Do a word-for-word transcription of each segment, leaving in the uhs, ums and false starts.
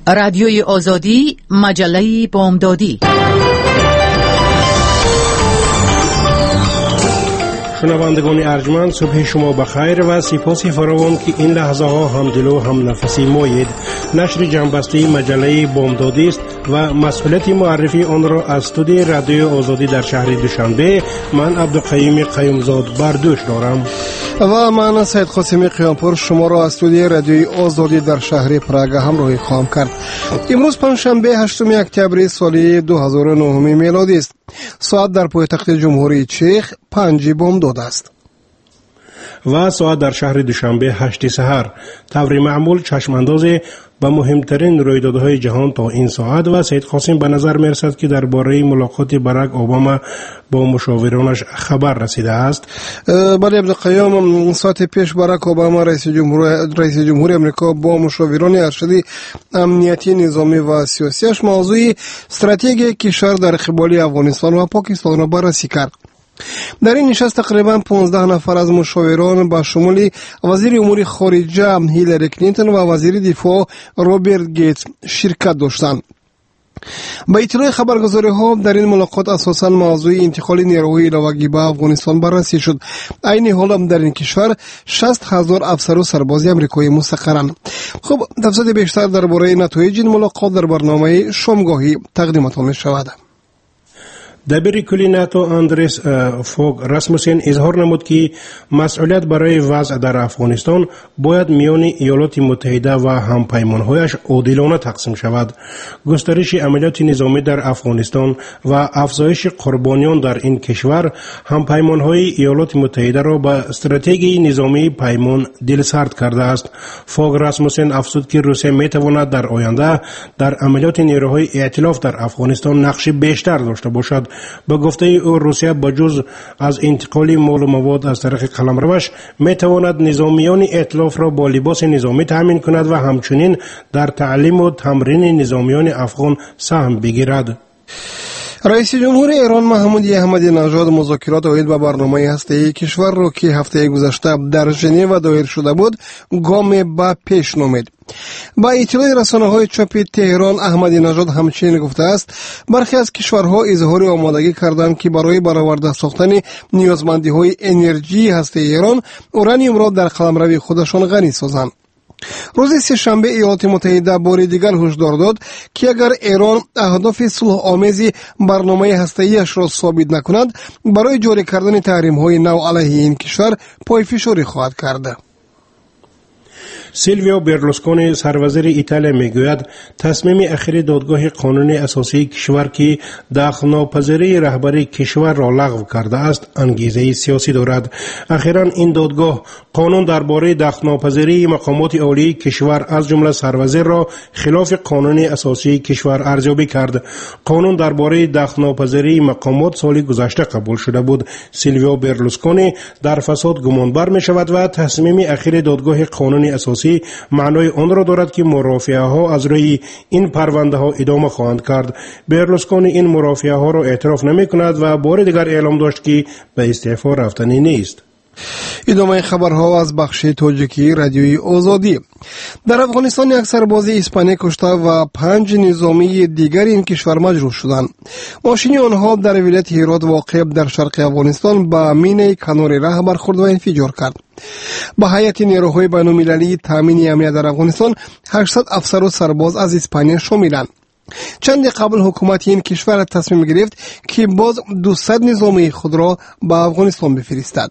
رادیوی آزادی، مجله بامدادی. شنوندگان ارجمند، صبح شما بخیر و سپاس فراوان که این لحظه ها هم دل و هم نفسی مایید. نشر جنبسته مجله بامدادی است و مسئولیت معرفی آن را از استودیوی رادیو آزادی در شهر دوشنبه من عبدالقیوم قیومزاد بردوش دارم و من سید قاسمی قیامپور شما را از استودیوی رادیوی آزادی در شهر پراگ همراهی خواهم کرد. امروز پنجشنبه هشتم اکتبر سال دو هزار و نه میلادی است. ساعت در پایتخت جمهوری چک پنج بامداد است و ساعت در شهر دوشنبه هشت سحر. طور معمول چشم انداز به مهمترین رویدادهای جهان تا این ساعت و سید قاسم به نظر میرسد که درباره ملاقات باراک اوباما با مشاورانش خبر رسیده است. بله عبدالقیوم، ساعت پیش باراک اوباما رئیس جمهور رئیس جمهوری آمریکا با مشاوران ارشدی امنیتی، نظامی و سیاسیش موضوع استراتژی کشور در قبال افغانستان و پاکستان را بررسی کرد. در این نشست تقریبا پانزده نفر از مشاوران با شمول وزیر امور خارجه هیلاری کلینتون و وزیر دفاع رابرت گیتس شرکت داشتند. با اطلاع خبرگزاری ها در این ملاقات اساساً موضوع انتقال نیروهای علاوگی به افغانستان بررسی شد. عین حال هم در این کشور شصت هزار افسر و سرباز امریکایی مستقرند. خب تفصیل بیشتر درباره نتایج این ملاقات در برنامه شامگاهی تقدیمتان می شود. دبیر کلی ناتو اندریس فوگ راسموسن اظهار نمود که مسئولیت برای وضع در افغانستان باید میان ایالات متحده و همپیمانهایش عادلانه تقسیم شود. گسترش عملیات نظامی در افغانستان و افزایش قربانیان در این کشور همپیمانهای ایالات متحده را به استراتژی نظامی پیمان دلسرد کرده است. فوگ راسموسن افزود که روسیه میتواند در آینده در عملیات نیروهای ائتلاف در افغانستان نقش بیشتر داشته باشد. به گفته او روسیه بجز از انتقال مال و مواد از طریق قلمروش میتواند نظامیان ائتلاف را با لباس نظامی تامین کند و همچنین در تعلیم و تمرین نظامیان افغان سهم بگیرد. رئیس جمهور ایران محمود احمدی نژاد مذاکرات اوید با برنامه هسته‌ای کشور را که هفته گذشته در ژنو دایر شده بود گام به پیش نامید. با اطلاع رسانه‌های چاپ تهران احمدی نژاد همچنین گفته است برخی از کشورها اظهار آمادگی کردند که برای برآورده ساختن نیازمندی‌های انرژی هسته‌ای ایران اورانیوم را در قلمرو خودشان غنی سازند. روز سه‌شنبه ایالات متحده بار دیگر هشدار داد که اگر ایران اهداف صلح آمیز برنامه هسته‌ایش را ثابت نکند برای جاری کردن تحریم‌های نو علیه این کشور پایفشاری خواهد کرد. سیلویو برلوسکونی سروزیر ایتالیا میگوید تصمیم اخیر دادگاه قانونی اساسی کشور که دخل‌ناپذیری رهبری کشور را لغو کرده است انگیزه سیاسی دارد. اخیراً این دادگاه قانون درباره دخل‌ناپذیری مقامات عالی کشور از جمله سروزیر را خلاف قانون اساسی کشور ارزیابی کرد. قانون درباره دخل‌ناپذیری مقامات سال گذشته قبول شده بود. سیلویو برلوسکونی در فساد گمانبر می شود و تصمیم اخیر دادگاه قانونی اساسی معنای آن را دارد که مرافعه ها از روی این پرونده ها ادامه خواهند کرد. برلوسکونی این مرافعه ها را اعتراف نمی کند و بار دیگر اعلام داشت که به استعفا رفتنی نیست. ادامه خبرها از بخش تاجیکی رادیوی آزادی. در افغانستان یک سرباز اسپانی کشته و پنج نظامی دیگر این کشور مجروح شدند. ماشین آنها در ولایت هرات واقع در شرق افغانستان به مینه کنار راه برخورد و انفجار کرد. با هیئت نیروهای بین‌المللی تامین امنیت در افغانستان هشتصد افسر و سرباز از اسپانیا شاملند. چند قبل حکومت این کشور تصمیم گرفت که باز دویست نظامی خود را به افغانستان بفرستد.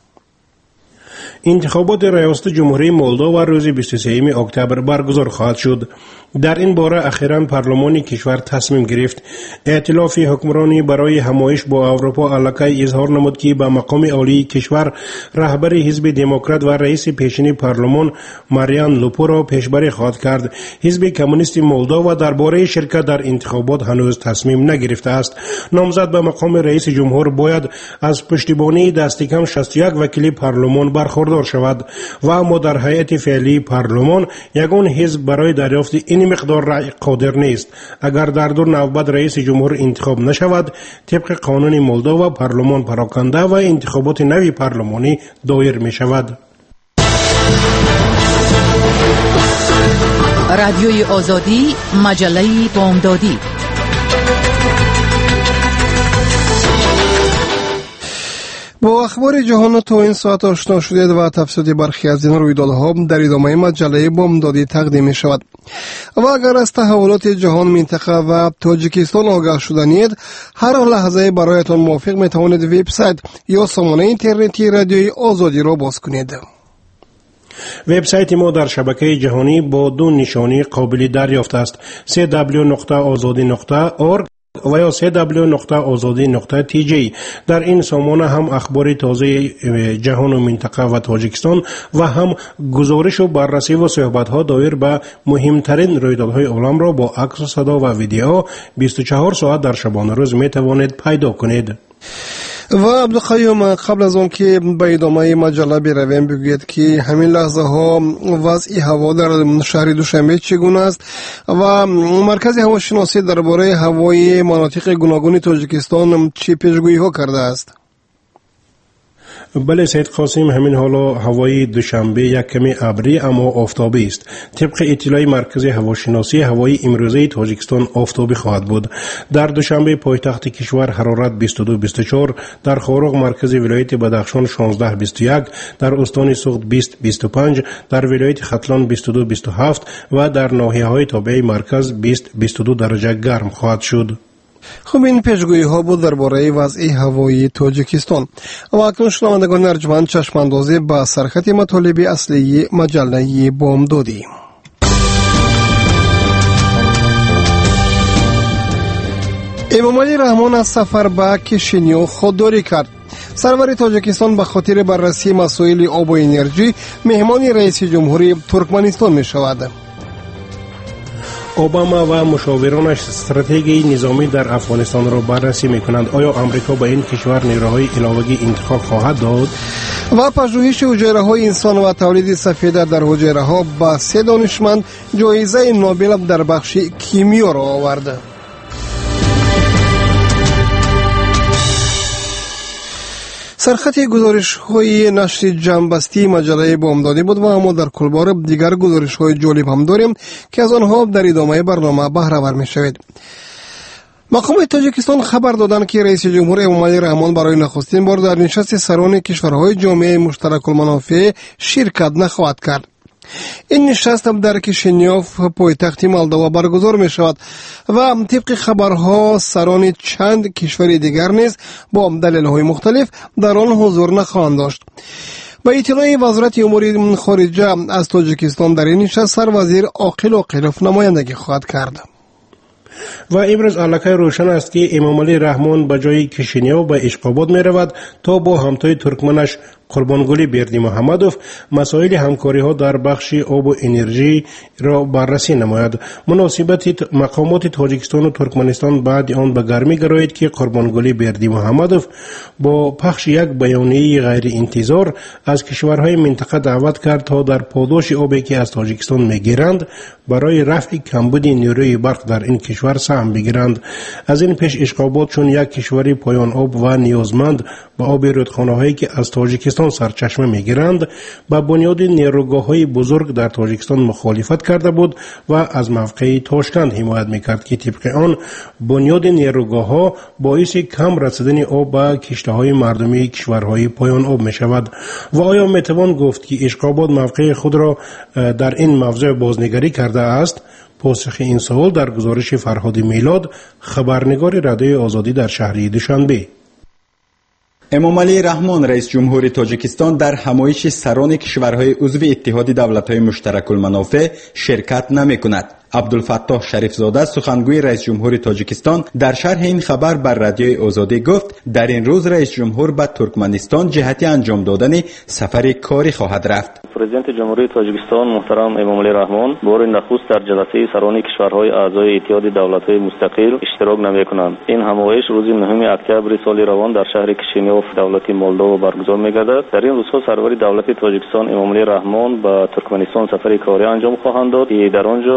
انتخابات ریاست جمهوری مولداوا روز بیست و سوم اکتبر برگزار خواهد شد. در این باره اخیراً پارلمان کشور تصمیم گرفت. ائتلاف حکمرانی برای همایش با اروپا الکی اظهار نمود که به مقام عالی کشور رهبر حزب دموکرات و رئیس پیشین پارلمان ماریان لوپو را پیشبری خواهد کرد. حزب کمونیست مولداوا درباره شرکت در انتخابات هنوز تصمیم نگرفته است. نامزد به مقام رئیس جمهور باید از پشتیبانی دست کم شصت و یک وکیل پارلمان برخوردار شود و اما در هیئت فعلی پارلمان یگان حزب برای دریافت این مقدار رأی قادر نیست. اگر در دو نوبت رئیس جمهور انتخاب نشود طبق قانون مولداوا پارلمان پراکنده و انتخابات نوی پارلمانی دایر می شود. رادیوی آزادی، مجله بامدادی. با اخبار جهان تا این ساعت آشنا شدید و تفصیل برخی از این رویدادها در ادامه مجله بامدادی تقدیم می شود. و اگر از تحولات جهان، منطقه و تاجیکستان آگاه شدنید، هر لحظه برایتان موافق می توانید وبسایت یا سامانه اینترنتی رادیوی آزادی را باز کنید. وبسایت ما در شبکه جهانی با دو نشانی قابل دریافت است: دبلیو دبلیو دبلیو نقطه آزادی نقطه اورگ و یا دبلیو دبلیو دبلیو نقطه آزادی نقطه تی جی. در این سامانه هم اخبار تازه جهان و منطقه و تاجیکستان و هم گزارش و بررسی و صحبت ها دایر به مهمترین رویدادهای عالم را با عکس و صدا و ویدیو بیست و چهار ساعت در شبانه روز می توانید پیدا کنید. و عبدالقیوم، قبل از اون که به ادامه مجله برویم بگوید که همین لحظه ها وضع هوا در شهر دوشنبه چگونه است و مرکز هواشناسی درباره هوای مناطق گوناگون تاجیکستان چه پیشگویی ها کرده است؟ بله سید قاسم، همین حالا هوای دوشنبه یک کمی ابری اما آفتابی است. طبق اطلاع مرکز هواشناسی، هوای امروزه تاجیکستان آفتابی خواهد بود. در دوشنبه پایتخت کشور حرارت بیست و دو بیست و چهار، در خاروق مرکز ولایت بدخشان شانزده بیست و یک، در استان سوخت بیست بیست و پنج، در ولایت ختلان بیست و دو بیست و هفت و در ناحیه‌های تابع مرکز بیست بیست و دو درجه گرم خواهد شد. خب این پیشگویی ها بود درباره وضع هوایی تاجیکستان. و اکنون شنوندگان ارجمند، چشم اندازی به سرخط مطالب اصلی مجله بامدادی. امامعلی رحمان از سفر به کشینیو خودداری کرد. سرور تاجیکستان به خاطر بررسی مسائل آب و انرژی مهمان رئیس جمهوری ترکمنستان می شود. اوباما و مشاورانش استراتژی نظامی در افغانستان را بررسی می‌کنند. آیا آمریکا به این کشور نیروهای علاوه‌ای انتقال خواهد داد؟ و پژوهش حجره‌های انسان و تولید سفیده در حجره‌ها به سه دانشمند جایزه نوبل در بخش کیمیا را آورد. سرخط گزارش های نشر جنبستی مجله بامدادی بود و اما در کلبار دیگر گزارش های جالب هم داریم که از آنها در ادامه برنامه بهره ور می شوید. مقام تاجیکستان خبر دادند که رئیس جمهور امامعلی رحمان برای نخستین بار در نشست سران کشورهای جامعه مشترک المنافع شرکت نخواهد کرد. این نشست در کشینیوف پایتخت مولداوا برگزار می شود و طبق خبرها سران چند کشور دیگر نیز با دلایل مختلف در آن حضور نخواهند داشت. با اطلاع وزارت امور خارجه از تاجیکستان در این نشست سروزیر عاقل عاقلوف نمایندگی خواهد کرد. و امروز علکه روشن است که امامعلی رحمان به جای کشینیو به اشقاباد می رود تا با همتای ترکمنش قربانگلی بردی محمدوف مسائل همکاری ها در بخش آب و انرژی را بررسی نماید. مناسبت مقامات تاجیکستان و ترکمنستان بعد آن به گرمی گرایید که قربانگلی بردی محمدوف با پخش یک بیانیه غیر انتظار از کشورهای منطقه دعوت کرد تا در پاداش آبی که از تاجیکستان میگیرند برای رفع کمبود نیروی برق در این کشور سهم بگیرند. از این پیش اشقابات چون یک کشوری پایان آب و نیازمند به آب رودخانه هایی که از تاجیکستان سرچشمه میگیرند با بنیاد نیروگاه‌های بزرگ در تاجیکستان مخالفت کرده بود و از موقع تاشکند حمایت میکرد که طبق آن بنیاد نیروگاه‌ها باعث کم رسیدن آب به کشته‌های مردمی کشورهای پایان آب میشود. و آیا میتوان گفت که اشقاباد موقع خود را در این موضوع بازنگری کرده است؟ پاسخ این سوال در گزارش فرهاد میلاد، خبرنگار رادیوی آزادی در شهر دوشنبه. امامعلی رحمان رئیس جمهور تاجیکستان در همایش سران کشورهای عضو اتحاد دولت‌های مشترک المنافع شرکت نمی‌کند. عبدالفتاح شریفزاده سخنگوی رئیس جمهور تاجیکستان در شرح این خبر بر رادیوی آزادی گفت در این روز رئیس جمهور به ترکمنستان جهت انجام دادن سفر کاری خواهد رفت. پرزیدنت جمهوری تاجیکستان محترم امامعلی رحمان بار نخست در جلسه سران کشورهای اعضای اتحاد دولت‌های مستقل اشتراک نمی‌کنند. این همایش روز نهم اکتبر سال روان در شهر کشینیوف دولت مولداوا برگزار می‌گردد. در این روزها سرور دولت تاجیکستان امامعلی رحمان به ترکمنستان سفر کاری انجام خواهند داد که در آنجا بر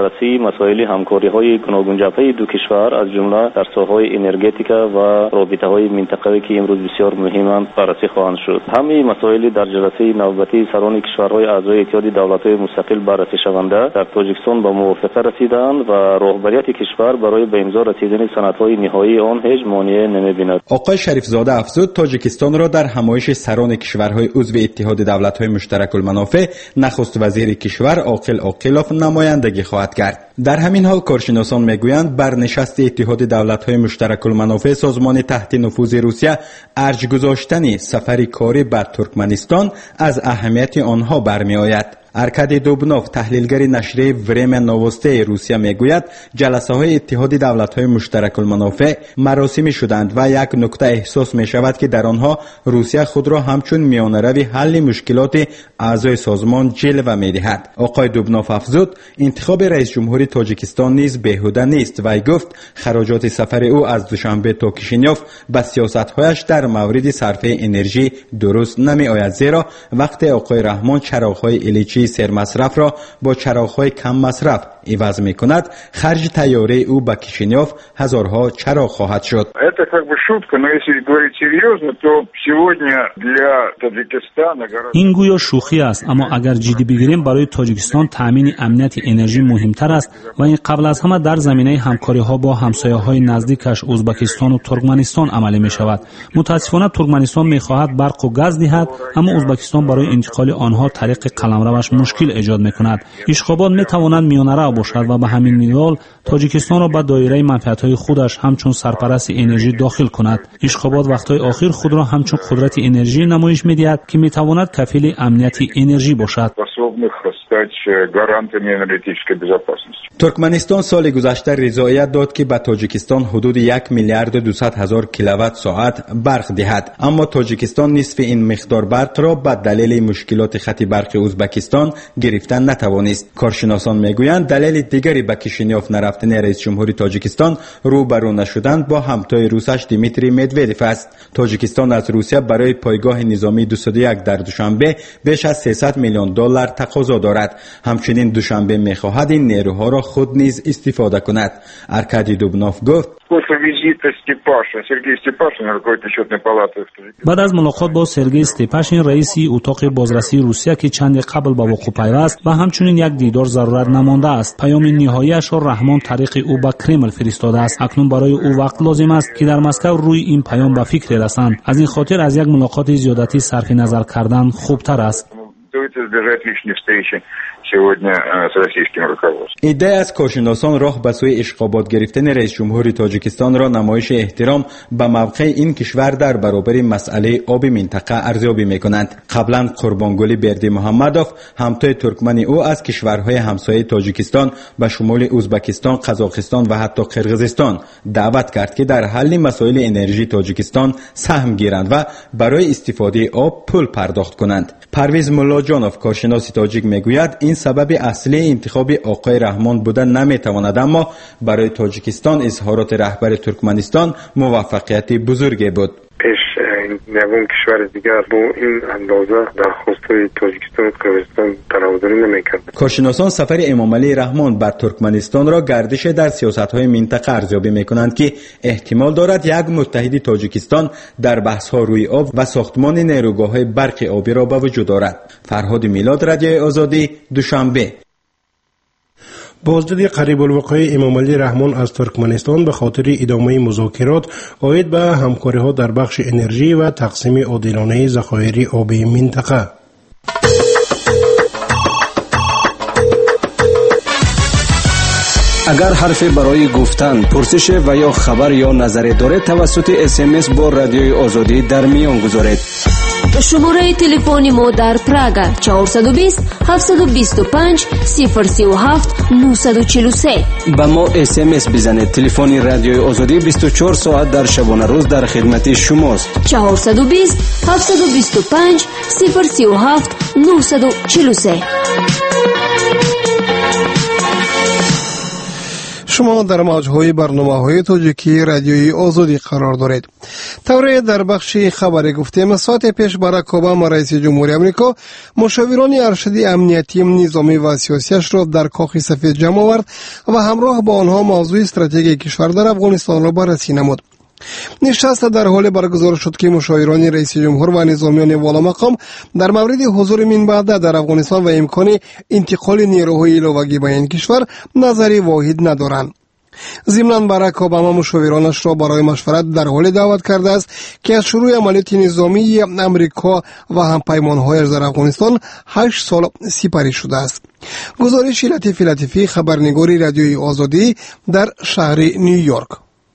بررسی مسائل همکاری‌های گوناگون جبهه دو کشور از جمله در ساحه‌های انرژتیکا و رابطه‌های منطقه‌ای که امروز بسیار مهمند بررسی خواهند شد. همین مسائل در جلسه نوبتی سران کشورهای اعضای اتحاد دولت‌های مستقل بررسی شونده در تاجیکستان به موافقه رسیدند و راهبریت کشور برای به امضا رسیدن سندهای نهایی آن هیچ مانعی نمی‌بیند. آقای شریفزاده افزود تاجیکستان را در همایش سران کشورهای عضو اتحاد دولت‌های مشترک المنافع نخست وزیر کشور عاقل عاقلوف نمایندگی خواهد کرد. در همین حال کارشناسان میگویند برنشست اتحاد دولت‌های مشترک المنافع سازمان تحت نفوذ روسیه ارج گذاشتن سفر کاری به ترکمنستان از اهمیت آنها برمی‌آید. ارکادی دوبنوف تحلیلگر نشریه وریم نووستی روسیه میگوید جلسه های اتحاد دولت های مشترک المنافع مراسمی شدند و یک نکته احساس می شود که در آنها روسیه خود را همچون میانروی حل مشکلات اعضای سازمان جلوه می دهد. آقای دوبنوف افزود انتخاب رئیس جمهور تاجیکستان نیز بیهوده نیست و گفت خراجات سفر او از دوشنبه تا کشینیوف به سیاست هایش در مورد صرفه انرژی درست نمی آید، زیرا وقتی آقای رحمان چراغ های الیچی سر مصرف را با چراغ‌های کم مصرف عوض می‌کند، خرج تیاره او به کشینیوف هزارها چراغ خواهد شد. Это как бы шутка, но если говорить серьезно, то сегодня для Таджикистана این گویا شوخی است، اما اگر جدی بگیریم برای تاجیکستان تامین امنیت انرژی مهمتر است و این قبل از همه در زمینه همکاری‌ها با همسایه‌های نزدیکش ازبکستان و ترکمنستان عملی می‌شود. متأسفانه ترکمنستان می‌خواهد برق و گاز دهد، اما ازبکستان برای انتقال آنها طریق قلمروش مشکل ایجاد می‌کند. اشخابات می‌تواند میانه‌رو باشد و به همین منوال تاجیکستان را به دایره منفعت‌های خودش همچون سرپرست انرژی داخل کند. اشخابات وقت‌های آخر خود را همچون قدرت انرژی نمایش می‌دهد که می‌تواند کفیل امنیت انرژی باشد. ترکمنستان سال گذشته رضایت داد که به تاجیکستان حدود یک میلیارد و دویست هزار کیلووات ساعت برق دهد، اما تاجیکستان نصف این مقدار برق را به دلیل مشکلات خط برق ازبکستان گرفتن نتوانست. کارشناسان میگویند دلیل دیگری به کشینیوف نرفتن رئیس جمهور تاجیکستان روبرو نشدن با همتای روسش دیمیتری مدودف است. تاجیکستان از روسیه برای پایگاه نظامی دویست و یک در دوشنبه بیش از سیصد میلیون دلار تقاضا دارد. همچنین دوشنبه میخواهد این نیروها را خود نیز استفاده کند. ارکادی دوبنوف گفت بعد از ملاقات با سرگئی استپاشین رئیس اتاق بازرسی روسیه که چند قبل به وقوع پیوست و همچنین یک دیدار ضرورت نمانده است. پیام نهاییش را رحمان طریق او به کرمل فرستاده است. اکنون برای او وقت لازم است که در مسکو روی این پیام به فکر رسند. از این خاطر از یک ملاقات زیادتی صرف نظر کردن خوبتر است. ایده از کارشناسان راه به سوی اشغابات گرفتن رئیس جمهور تاجیکستان را نمایش احترام به موقع این کشور در برابر مسئله آب منطقه ارزیابی می‌کنند. قبلا قربانگلی بردی محمدوف همتای ترکمنی او از کشورهای همسایه تاجیکستان به شمول ازبکستان، قزاقستان و حتی قرقیزستان دعوت کرد که در حل مسائل انرژی تاجیکستان سهم گیرند و برای استفاده آب پول پرداخت کنند. پرویز ملاجانوف کارشناس تاجیک میگوید این سبب اصلی انتخاب آقای رحمان بودن نمیتواند، اما برای تاجیکستان اظهارات رهبر ترکمنستان موفقیت بزرگی بود. پیش نوون کشور دیگر با این اندازه درخواست‌های تاجیکستان و قرقیزستان تراودانی نمی‌کرد. کارشناسان سفر امامعلی رحمان بر ترکمنستان را گردش در سیاست‌های منطقه ارزیابی می‌کنند که احتمال دارد یک متحد تاجیکستان در بحث‌ها روی آب و ساختمان نیروگاه‌های برق آبی را به وجود آورد. فرهاد میلاد، رادیوی آزادی، دوشنبه. بازدید قریب الوقایع امامعلی رحمان از ترکمنستان به خاطر ادامه مذاکرات عاید به همکاری‌ها در بخش انرژی و تقسیم عادلانه ذخایر آبی منطقه. اگر حرفی برای گفتن، پرسش و یا خبر یا نظری دارید توسط اس ام اس با رادیوی آزادی در میان گذارید. شماره تلفن ما در پراگ چهارصد و بیست هفتصد و بیست و پنج صفر سه و هفت نهصد و چهل و سه. با ما اس ام اس بزنید. تلفن رادیوی آزادی بیست و چهار ساعت در شبانه روز در خدمت شماست. چهارصد و بیست هفتصد و بیست و پنج صفر سه و هفت نهصد و چهل و سه. شما در موجهای برنامه‌های تاجیکی رادیوی آزادی قرار دارید. طوری در بخش خبری گفتیم ساعت پیش باراک اوباما رئیس جمهوری آمریکا مشاوران ارشدی امنیتی نظامی و سیاسیش را در کاخ سفید جمع آورد و همراه با آنها موضوع استراتژی کشور در افغانستان را بررسی نمود. نشست در حال برگزار شد که مشاوران رئیس جمهور و نظامیان والا مقام در مورد حضور من بعد در افغانستان و امکان انتقال نیروهای ایلوگی به این کشور نظری واحد ندارند. ضمناً باراک اوباما مشاورانش را برای مشورت در حال دعوت کرده است که از شروع عملیات نظامی امریکا و همپیمان‌هایش در افغانستان هشت سال سپری شده است. گزارش لطیف لطیفی خبرنگاری رادیوی آزادی در شهر نیویورک.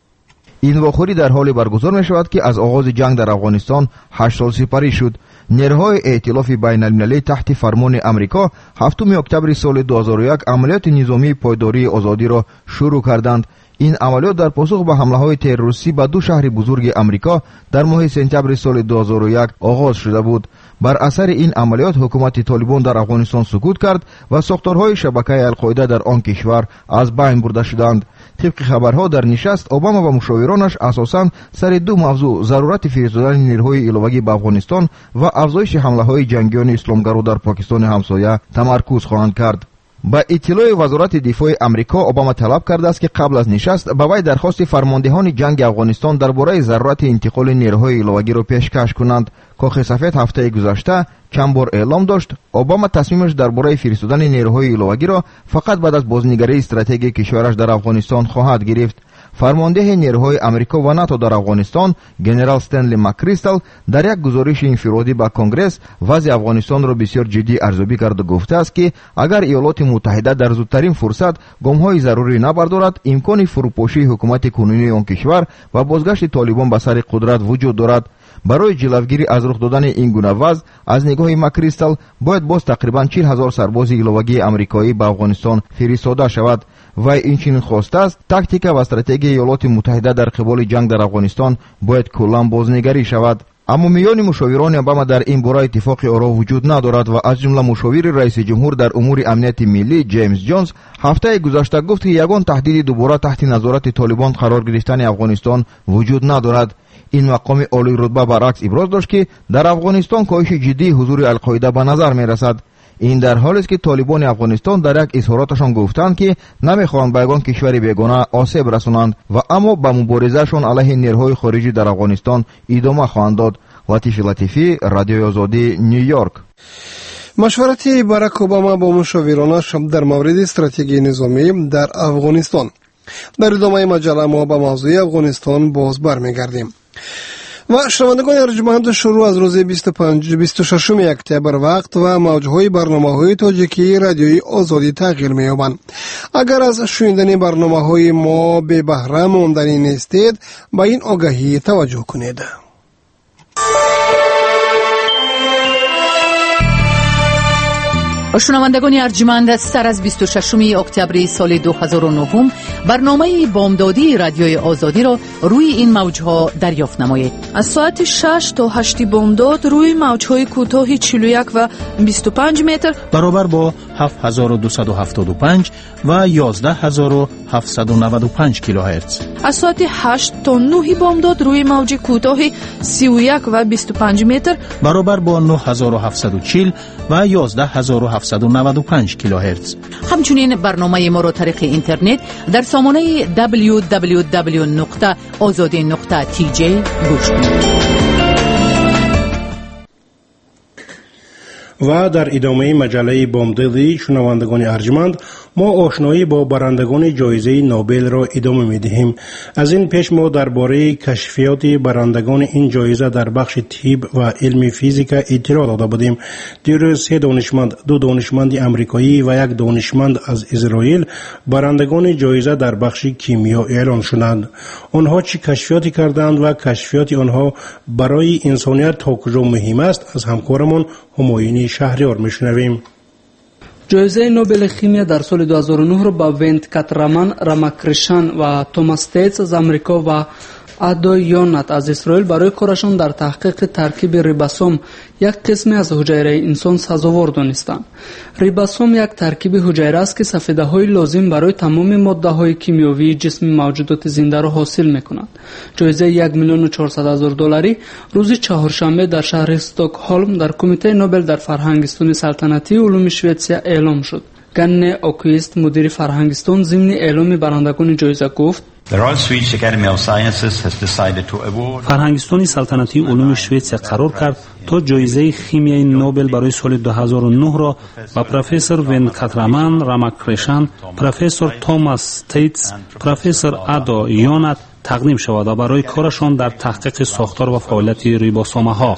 این واخوری در حال برگزار می شود که از آغاز جنگ در افغانستان هشت سال سپری شد. نیروهای ائتلاف بین المللی تحت فرمان امریکا هفتم اکتبر سال دو هزار و یک عملیات نظامی پایداری آزادی را شروع کردند. این عملیات در پاسخ به حمله‌های تروریستی به دو شهر بزرگ امریکا در ماه سپتامبر سال دو هزار و یک آغاز شده بود. بر اثر این عملیات حکومت طالبان در افغانستان سقوط کرد و ساختارهای شبکه القاعده در آن کشور از بین برده شدند. طبق خبرها در نشست اوباما و مشاورانش اساساً سر دو موضوع ضرورت فرستادن نیروهای ایلوگی به افغانستان و افزایش حمله‌های جنگیان اسلامگرا در پاکستان همسایه تمرکز خواهند کرد. با اطلاع وزارت دفاع امریکا اوباما طلب کرده است که قبل از نشست به وی درخواست فرماندهان جنگ افغانستان درباره ضرورت انتقال نیروهای ایلوگی را پیشکش کنند. کاخ سفید هفته گذشته چند بار اعلام داشت اوباما تصمیمش درباره فرستادن نیروهای ایلوگی را فقط بعد از بازنگری استراتژی کشورش در افغانستان خواهد گرفت. فرمانده نیروهای امریکا و ناتو در افغانستان گنرال استنلی مکریستال در یک گزارش انفرادی به کنگره وضع افغانستان را بسیار جدی ارزیابی کرد و گفته است که اگر ایالات متحده در زودترین فرصت گام‌های ضروری نبردارد امکان فروپاشی حکومت کنونی آن کشور و بازگشت طالبان به سر قدرت وجود دارد. برای جلوگیری از رخ دادن این گونه وضع از نگاه مکریستال باید باز تقریبا چهل هزار سرباز ایلوگی امریکایی به افغانستان فرستاده شود و این چنین خواسته است تاکتیک و استراتژی ایالات متحده در قبال جنگ در افغانستان باید کلاً بازنگری شود. اما میان مشاوران اوباما در این باره اتفاق آرا وجود ندارد و از جمله مشاور رئیس جمهور در امور امنیت ملی جیمز جونز هفته گذشته گفت که یگان تهدید دوباره تحت نظارت طالبان قرار گرفتن افغانستان وجود ندارد. این مقام عالی رتبه برعکس ابراز داشت که در افغانستان کاهش جدی حضور القاعده به نظر می رسد. این در حالی است که طالبان افغانستان در یک اظهاراتشان گفتند که نمیخواهند به یگان کشور بیگانه آسیب رسانند و اما به مبارزهشان علیه نیروهای خارجی در افغانستان ادامه خواهند داد. لطیف لطیفی، رادیوی آزادی، نیویورک. مشورت باراک اوباما با مشاورانش در مورد استراتژی نظامی در افغانستان. در ادامه مجله ما به موضوع افغانستان باز برمیگردیم. و شنوندگان ارجمند شروع از روز بیست و پنج بیست و شش اکتبر وقت و موجهای برنامه‌های تاجیکی رادیوی آزادی تغییر می‌یابند. اگر از شنیدن برنامه‌های ما به بهره ماندنی نیستید با این آگاهی توجه کنید. شنوندگان ارجمند سر از بیست و ششم اکتبر سال دو هزار و نه برنامه بامدادی رادیوی آزادی را روی این موجها دریافت نمایید. از ساعت شش تا هشت بامداد روی موجهای کوتاه چهل و یک و بیست و پنج متر برابر با هفت هزار و دویست و هفتاد و پنج و یازده هزار و هفتصد و نود و پنج کیلوهرتز. از ساعت هشت تا نه بامداد روی موج کوتاه سی و یک و بیست و پنج متر برابر با نه هزار و هفتصد و چهل و یازده هزار و هفتصد و نود و پنج کیلوهرتز. همچنین برنامه ما را طریق اینترنت در سامانه دبلیو دبلیو دبلیو نقطه آزادی نقطه تی جی گوش کنید. و در ادامه مجله بامدادی شنوندگان ارجمند ما آشنایی با برندگان جایزه نوبل را ادامه می‌دهیم. از این پیش ما درباره کشفیات برندگان این جایزه در بخش طب و علم فیزیک اطلاع داده بودیم. دیروز سه دانشمند، دو دانشمند آمریکایی و یک دانشمند از اسرائیل برندگان جایزه در بخش کیمیا اعلان شدند. آنها چه کشفیاتی کردند و کشفیات آنها برای انسانیت تا کجا مهم است از همکارمان همایونی شهریار میشنویم. جایزه نوبل خیمیا در سال دو هزار و نه را با ونکت رامن راماکریشنن و توماس تیتس از امریکا و ادو یونات از اسرائیل برای کارشان در تحقیق ترکیب ریباسوم یک قسمی از حجره انسان سزاوار دانستند. ریباسوم یک ترکیب حجره است که سفیده های لازم برای تمام ماده های کیمیایی جسم موجودات زنده را حاصل میکنند. جایزه یک میلیون و چهارصد هزار دلاری روز چهارشنبه در شهر استکهلم در کمیته نوبل در فرهنگستان سلطنتی علوم سوئیسرا اعلام شد. گن اوکویست مدیر فرهنگستان ضمن اعلام برندگان جایزه گفت: فرهنگستان سلطنتی علوم سوئیسرا قرار کرد تا جایزه شیمیای نوبل برای سال دو هزار و نه را به پروفسور ونکاترامن راماکریشن، پروفسور توماس تیتس، پروفسور ادو یونات تقدیم شود و برای کارشان در تحقیق ساختار و فعالیت ریبوسوم‌ها.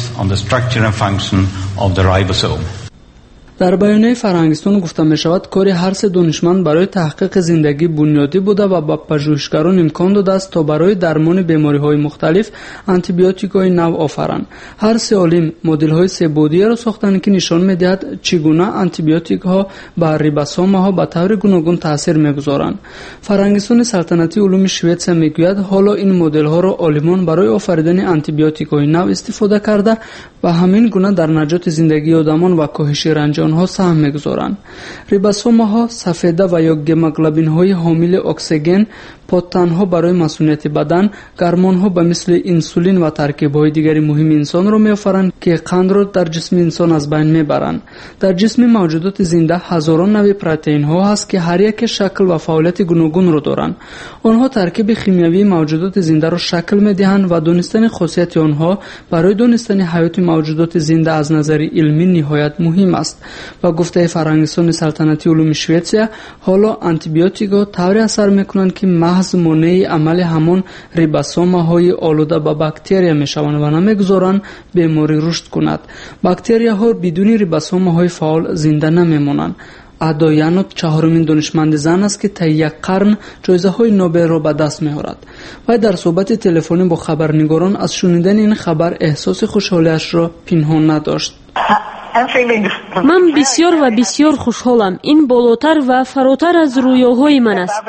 در بیانیه فرهنگستان گفته می شود کار هر سه دانشمند برای تحقیق زندگی بنیادی بوده و با پژوهشگران امکان داده است تا برای درمان بیماری های مختلف آنتی بیوتیک های نو آفرند. هر سه عالم مدل های سه بعدی را ساختند که نشان می دهد چگونه آنتی بیوتیک ها بر ریبوسوم ها به طور گوناگون تاثیر میگذارند. فرهنگستان سلطنتی علوم سوئیسرا میگوید حالا این مدل ها را عالمان برای آفریدن آنتی بیوتیک های نو استفاده کرده و همین گونه در نجات زندگی آدمان و کاهش رنج آنها سهم می‌گذارند. ریبوسوم ها سفیده و یا گموگلوبین های حامل اکسیژن پروتئین ها برای مسئولیت بدن، گرمان ها به مثل انسولین و ترکیب های دیگری مهم انسان را می‌آفرند که قند را در جسم انسان از بین میبرند. در جسم موجودات زنده هزاران نوع پروتئین ها هست که هر یک شکل و فعالیت گوناگون را دارند. آنها ترکیب شیمیایی موجودات زنده را شکل می‌دهند و دانستن خاصیت آنها برای دانستن حیات موجودات زنده از نظر علمی نهایت مهم است. و گفته فرهنگستان سلطنتی علوم سوئیسرا حالا آنتی بیوتیک‌ها طوری اثر می‌کنند که محض مانع عمل همان ریبوسوم‌های آلوده به باکتریا می‌شوند و نمی‌گذارند بیماری رشد کند. باکتریاها بدون ریبوسوم‌های فعال زنده نمی‌مانند. ادو یونات چهارمین دانشمند زن است که طی یک قرن جایزه های نوبل را به دست می‌آورد. و در صحبت تلفنی با خبرنگاران از شنیدن این خبر احساس خوشحالیش را پنهان نداشت. من بسیار و بسیار خوشحالم. این بالاتر و فراتر از رویاهای من است.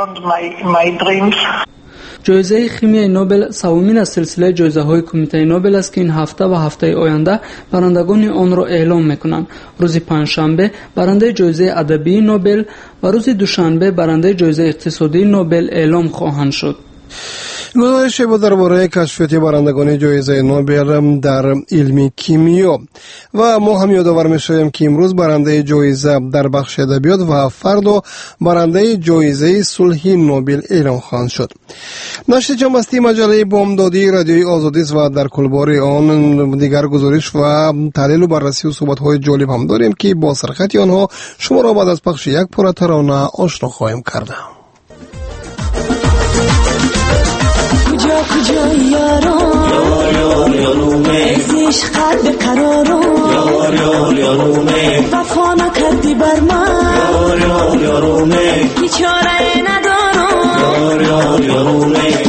جایزه شیمیای نوبل سومین از سلسله جایزه های کمیته نوبل است که این هفته و هفته آینده برندگان آن را اعلام میکنند. روز پنجشنبه برنده جایزه ادبی نوبل و روز دوشنبه برنده جایزه اقتصادی نوبل اعلام خواهند شد. گزارش بود درباره کشفیات برندگان جایزه نوبل در علم کیمیا و ما هم یادآور می‌شویم که امروز برنده جایزه در بخش ادبیات و فردا برنده جایزه صلح نوبل اعلام خواهند شد. نشر جنبستی مجله بامدادی رادیوی آزادی و در کلبار آن دیگر گزارش و تحلیل و بررسی و صحبت‌های جالب هم داریم که با سرخط آنها شما را بعد از پخش یک پاره ترانه آشنا خواهیم کرد. کجا کجا یارو یار یار یارومه زیش قلب قرارو یار یار یارومه وفا نکردی بر من یار یار یارومه هیچ چاره ندارم یار یار یارومه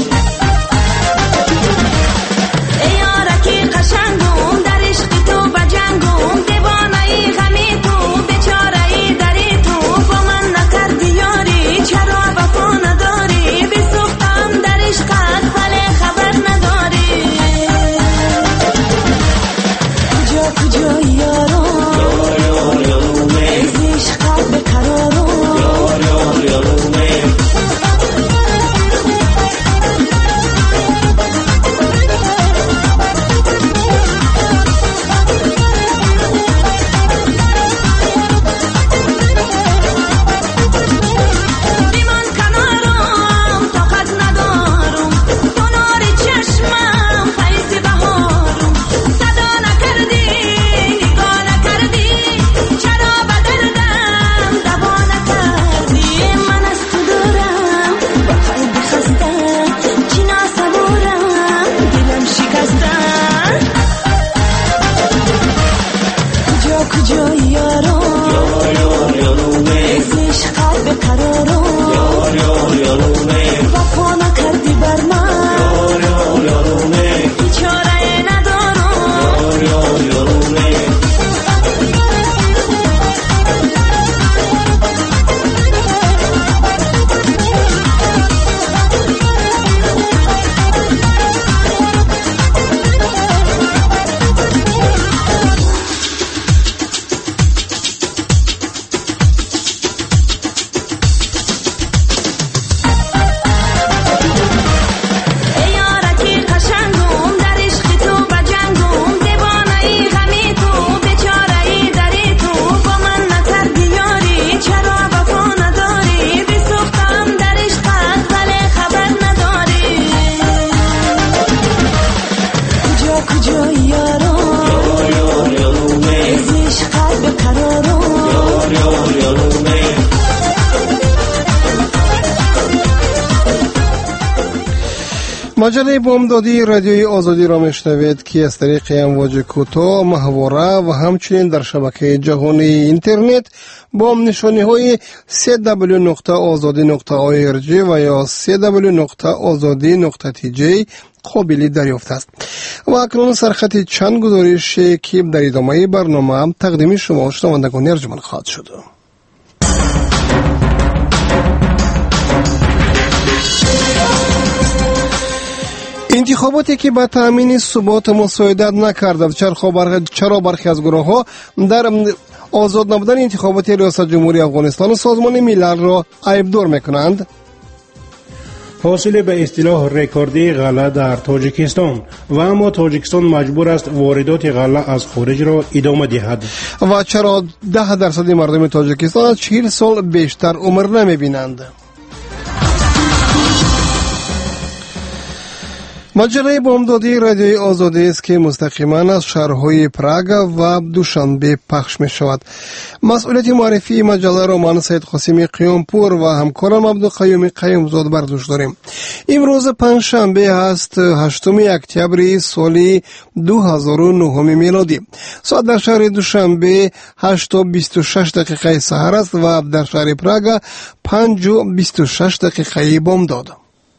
مجله بامدادی رادیوی آزادی را میشنوید که از طریق امواج کوتاه، ماهواره و همچنین در شبکه جهانی اینترنت با نشانی های سی دبلیو نقطه آزادی نقطه او آر جی و یا سی دبلیو نقطه آزادی نقطه تی جی قابل دریافت است. و اکنون سرخط چند گزارش که در ادامه برنامه تقدیم شما شنوندگان ارجمند خواهد شد. انتخاباتی که به تامین ثبات مساعدت نکرده، چرا برخی از گروه ها در آزاد نبودن انتخابات ریاست جمهوری افغانستان و سازمان ملل را عیبدار میکنند؟ حاصل به اصطلاح رکوردی غله در تاجیکستان و اما تاجیکستان مجبور است واردات غله از خارج را ادامه دهد. و چرا ده درصد مردم تاجیکستان از چهل سال بیشتر عمر نمیبینند؟ مجله بامدادی رادیوی آزادی است که مستقیما از شهرهای پراگ و دوشنبه پخش می شود. مسئولیت معرفی مجله را من سید قاسمی قیامپور و همکارم عبدالقیوم قیومزاد بر دوش داریم. امروز پنجشنبه است، هشتم اکتبر سال دو هزار و نه میلادی. ساعت در شهر دوشنبه هشت و بیست و شش دقیقه سحر است و در شهر پراگ پنج و بیست و شش دقیقه بامداد.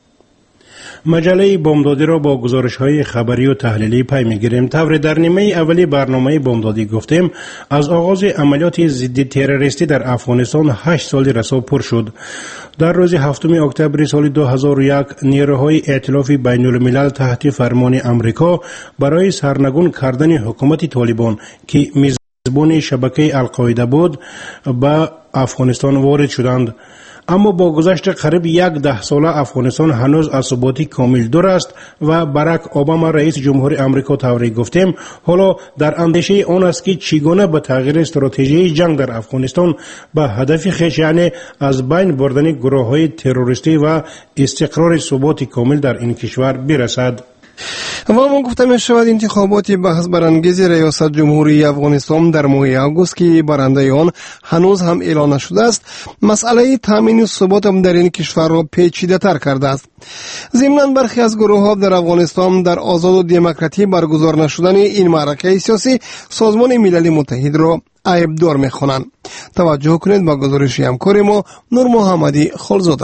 مجله بامدادی را با گزارش‌های خبری و تحلیلی پی می‌گیریم. طور در نیمه اولی برنامه بامدادی گفتیم از آغاز عملیات ضد تروریستی در افغانستان هشت سال رسا پر شد. در روز هفتم اکتبر سال دو هزار و یک نیروهای ائتلاف بین الملل تحت فرمان امریکا برای سرنگون کردن حکومت طالبان که میزبان شبکه القاعده بود به افغانستان وارد شدند. اما با گذشت قریب یک ده ساله افغانستان هنوز از ثباتی کامل دور است و باراک اوباما رئیس جمهور امریکا طوری گفتیم حالا در اندیشه آن است که چگونه به تغییر استراتژی جنگ در افغانستان به هدف خویش یعنی از بین بردن گروه‌های تروریستی و استقرار ثبات کامل در این کشور برسد. و ما گفته می شود انتخابات بحث برانگیز ریاست جمهوری افغانستان در ماه آگوست که برنده آن هنوز هم اعلان نشده است، مسئله تامین ثبات در این کشور را پیچیده تر کرده است. ضمناً برخی از گروه ها در افغانستان در آزاد و دموکراتی برگزار نشدن این معرکه سیاسی سازمان ملل متحد را عیبدار می خوانند. توجه کنید با گزارش همکار ما نور محمدی خلزاده.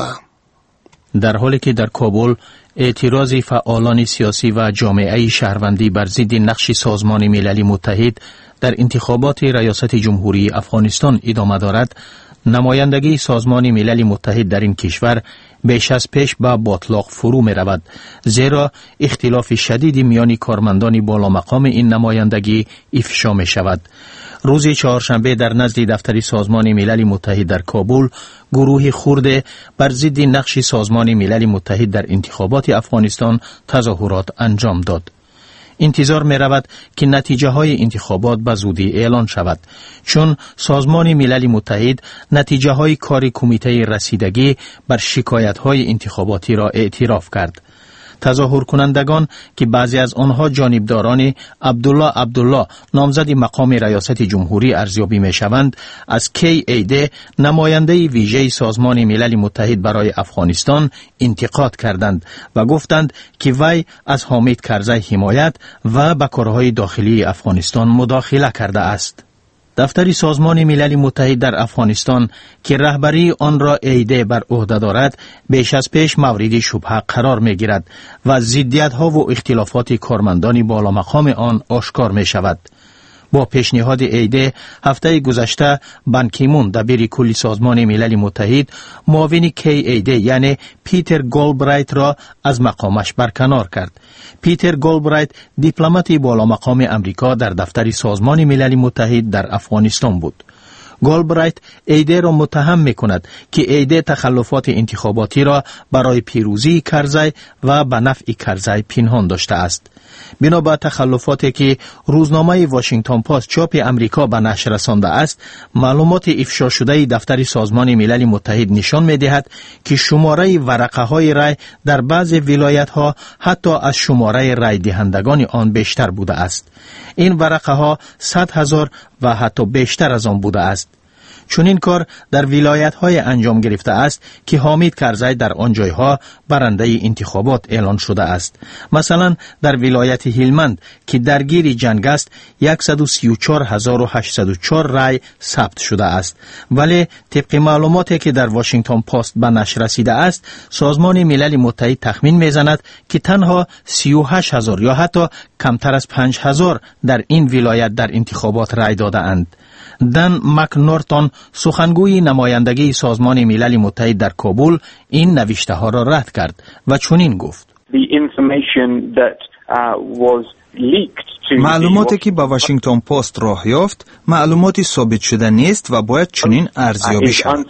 در حالی که در کابل اعتراض فعالان سیاسی و جامعه شهروندی بر ضد نقش سازمان ملل متحد در انتخابات ریاست جمهوری افغانستان ادامه دارد، نمایندگی سازمان ملل متحد در این کشور بیش از پیش به باطلاق فرو می رود، زیرا اختلاف شدید میان کارمندان بالا مقام این نمایندگی افشا می شود. روز چهارشنبه در نزد دفتر سازمان ملل متحد در کابل، گروه خرد بر ضد نقش سازمان ملل متحد در انتخابات افغانستان تظاهرات انجام داد. انتظار می رود که نتیجه های انتخابات به زودی اعلان شود، چون سازمان ملل متحد نتیجه های کار کمیته رسیدگی بر شکایت های انتخاباتی را اعتراف کرد. تظاهر کنندگان که بعضی از آنها جانبداران عبدالله عبدالله نامزد مقام ریاست جمهوری ارزیابی می شوند، از کی ای دی نماینده ویژه سازمان ملل متحد برای افغانستان انتقاد کردند و گفتند که وی از حامد کرزی حمایت و به کارهای داخلی افغانستان مداخله کرده است. دفتر سازمان ملل متحد در افغانستان که رهبری آن را ای دی بر عهده دارد، بیش از پیش مورد شبهه قرار می گیرد و ضدیت‌ها و اختلافات کارمندان بالا مقام آن آشکار می شود. با پیشنهاد ای دی هفته گذشته بان کی مون دبیر کل سازمان ملل متحد معاون کی ای دی یعنی پیتر گولبرایت را از مقامش برکنار کرد. پیتر گولبرایت دیپلمات بالا مقام امریکا در دفتر سازمان ملل متحد در افغانستان بود. گولبرایت ای دی را متهم می کند که ای دی تخلفات انتخاباتی را برای پیروزی کرزی و به نفع کرزی پنهان داشته است. بنا به تخلفاتی که روزنامه واشنگتن پست چاپ امریکا به نشر رسانده است، معلومات افشا شده دفتر سازمان ملل متحد نشان می دهد که شماره ورقه های رای در بعض ولایت ها حتی از شماره رای دهندگان آن بیشتر بوده است. این ورقه ها صد هزار و حتی بیشتر از آن بوده است. چون این کار در ولایت‌های انجام گرفته است که حامد کرزی در آن جایها برنده انتخابات اعلان شده است. مثلا در ولایت هلمند که درگیر جنگ است صد و سی و چهار هزار و هشتصد و چهار رای ثبت شده است، ولی طبق معلوماتی که در واشنگتن پست به نشر رسیده است، سازمان ملل متحد تخمین میزند که تنها سی و هشت هزار یا حتی کمتر از پنج هزار در این ولایت در انتخابات رای داده اند. دن مکنورتون سخنگوی نمایندگی سازمان ملل متحد در کابل این نوشته ها را رد کرد و چنین گفت: معلوماتی که به واشنگتن پست راه یافت معلوماتی ثابت شده نیست و باید چنین ارزیابی شود.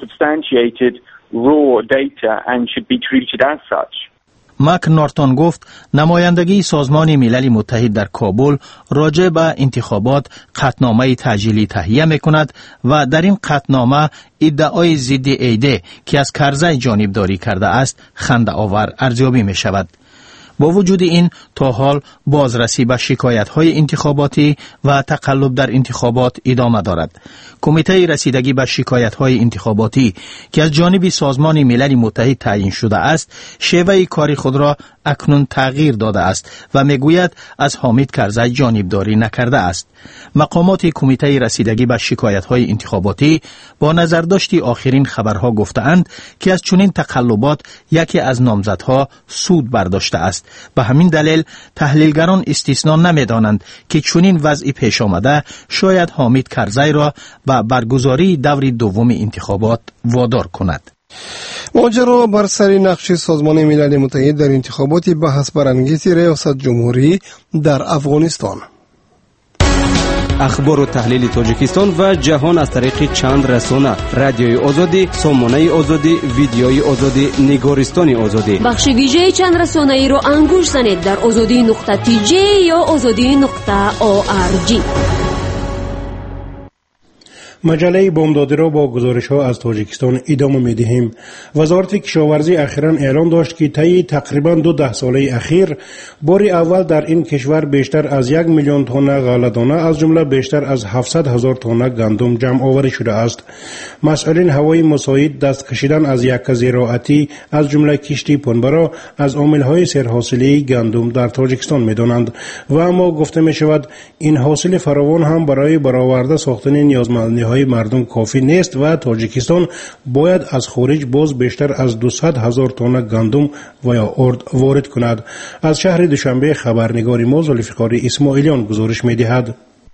مک نورتون گفت نمایندگی سازمان ملل متحد در کابل راجع به انتخابات قطعنامه تأجیلی تهیه میکند و در این قطعنامه ادعای ضد ایده که از کرزی جانبداری کرده است خنده آور ارزیابی می شود. با وجود این تا حال بازرسی به شکایت‌های انتخاباتی و تقلب در انتخابات ادامه دارد. کمیته رسیدگی به شکایت‌های انتخاباتی که از جانب سازمان ملل متحد تعیین شده است، شیوه کار خود را اکنون تغییر داده است و میگوید از حامد کرزی جانبداری نکرده است. مقامات کمیته رسیدگی به شکایت‌های انتخاباتی با نظرداشت آخرین خبرها گفتند که از چنین تقلبات یکی از نامزدها سود برداشته است. به همین دلیل تحلیلگران استثنا نمی‌دانند که چنین وضعی پیش آمده شاید حامد کرزی را به برگزاری دور دوم انتخابات وادار کند. ماجرا بر سر نقش سازمان ملل متحد در انتخابات بحث برانگیز ریاست جمهوری در افغانستان. اخبار و تحلیل تاجیکستان و جهان از طریق چند رسانه: رادیوی آزادی، سامانه آزادی، ویدیوی آزادی، نگارستان آزادی. بخش ویژه چند رسانه ای رو انگوش زنید در آزادی نقطه تی جی یا آزادی نقطه او آر جی. مجله بامدادی را با گزارش ها از تاجیکستان ادامه می دهیم. وزارت کشاورزی اخیراً اعلام داشت که طی تقریباً دو ده ساله اخیر بار اول در این کشور بیشتر از یک میلیون تن غله‌دانه از جمله بیشتر از هفتصد هزار تن گندم جمع آوری شده است. مسئولین هوای مساعد دست کشیدن از یک زراعتی از جمله کشتی پنبه را از عامل‌های سرحاصلی گندم در تاجیکستان می‌دانند و اما گفته می شود این حاصل فراوان هم برای برآورده ساختن نیازمندی‌های مردم کافی نیست و تاجیکستان باید از خارج باز بیشتر از دویست هزار تن گندم و یا ارد وارد کند. از شهر دوشنبه خبرنگار ما ذوالفقار اسماعیلیان گزارش می‌دهد.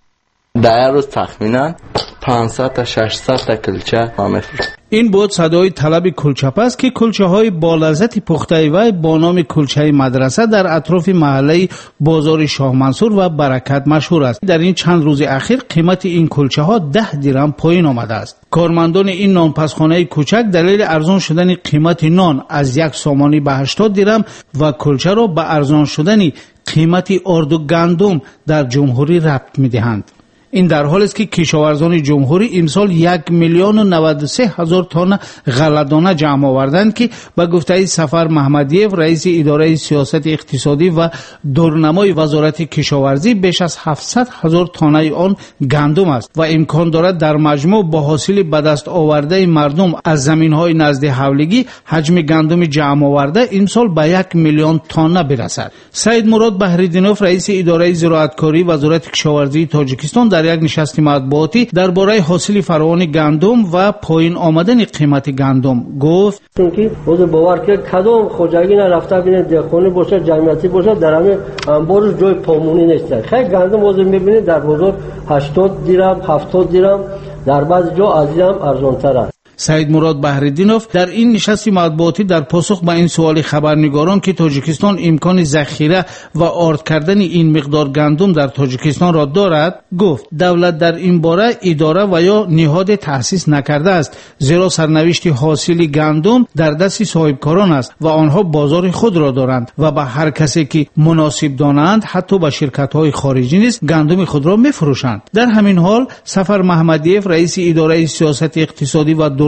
در روز تخمینا پانصد تا ششصد تا کلچه می‌فروشند. این بود صدای طلب کلچه است که کلچه های با لذت پخته و با نام کلچه مدرسه در اطراف محله بازار شاه منصور و برکت مشهور است. در این چند روز اخیر قیمت این کلچه ها ده درم پایین آمده است. کارمندان این نانپزخانه کوچک دلیل ارزان شدن قیمت نان از یک سامانی به هشتاد درم و کلچه را به ارزان شدن قیمت آرد و گندم در جمهوری ربط می‌دهند. این در حالی است که کشاورزان جمهوری امسال یک میلیون و نود و سه هزار تن غله‌دانه جمع آوردند که به گفته سفر محمدیف رئیس اداره سیاست اقتصادی و دورنمای وزارت کشاورزی بیش از هفتصد هزار تن آن گندم است و امکان دارد در مجموع با حاصل به دست آورده مردم از زمین‌های نزد حولگی حجم گندم جمع آورده امسال به یک میلیون تن برسد. سید مراد بحریدینوف رئیس اداره زراعتکاری وزارت کشاورزی تاجیکستان در یک نشست مطبوعاتی درباره حاصل فراوان گندم و پایین آمدن قیمت گندم گفت: چونکی روز باور که کدام خوجگی نرفته بینه دهخانه باشه جمعیتی باشه در همه انبار جای پامونی نیست. خیلی گندم روز میبینید در بازار هشتاد درم هفتاد درم در بعض جا از این هم ارزان‌تر است. سید مراد بحریدینوف در این نشست مطبوعاتی در پاسخ به این سوال خبرنگاران که تاجیکستان امکان ذخیره و آرد کردن این مقدار گندم در تاجیکستان را دارد گفت دولت در این باره اداره و یا نهاد تأسیس نکرده است، زیرا سرنوشت حاصل گندم در دست صاحبکاران است و آنها بازار خود را دارند و به هر کسی که مناسب دانند حتی به شرکت‌های خارجی نیز گندم خود را می‌فروشند. در همین حال سفر محمدیف رئیس اداره سیاست اقتصادی و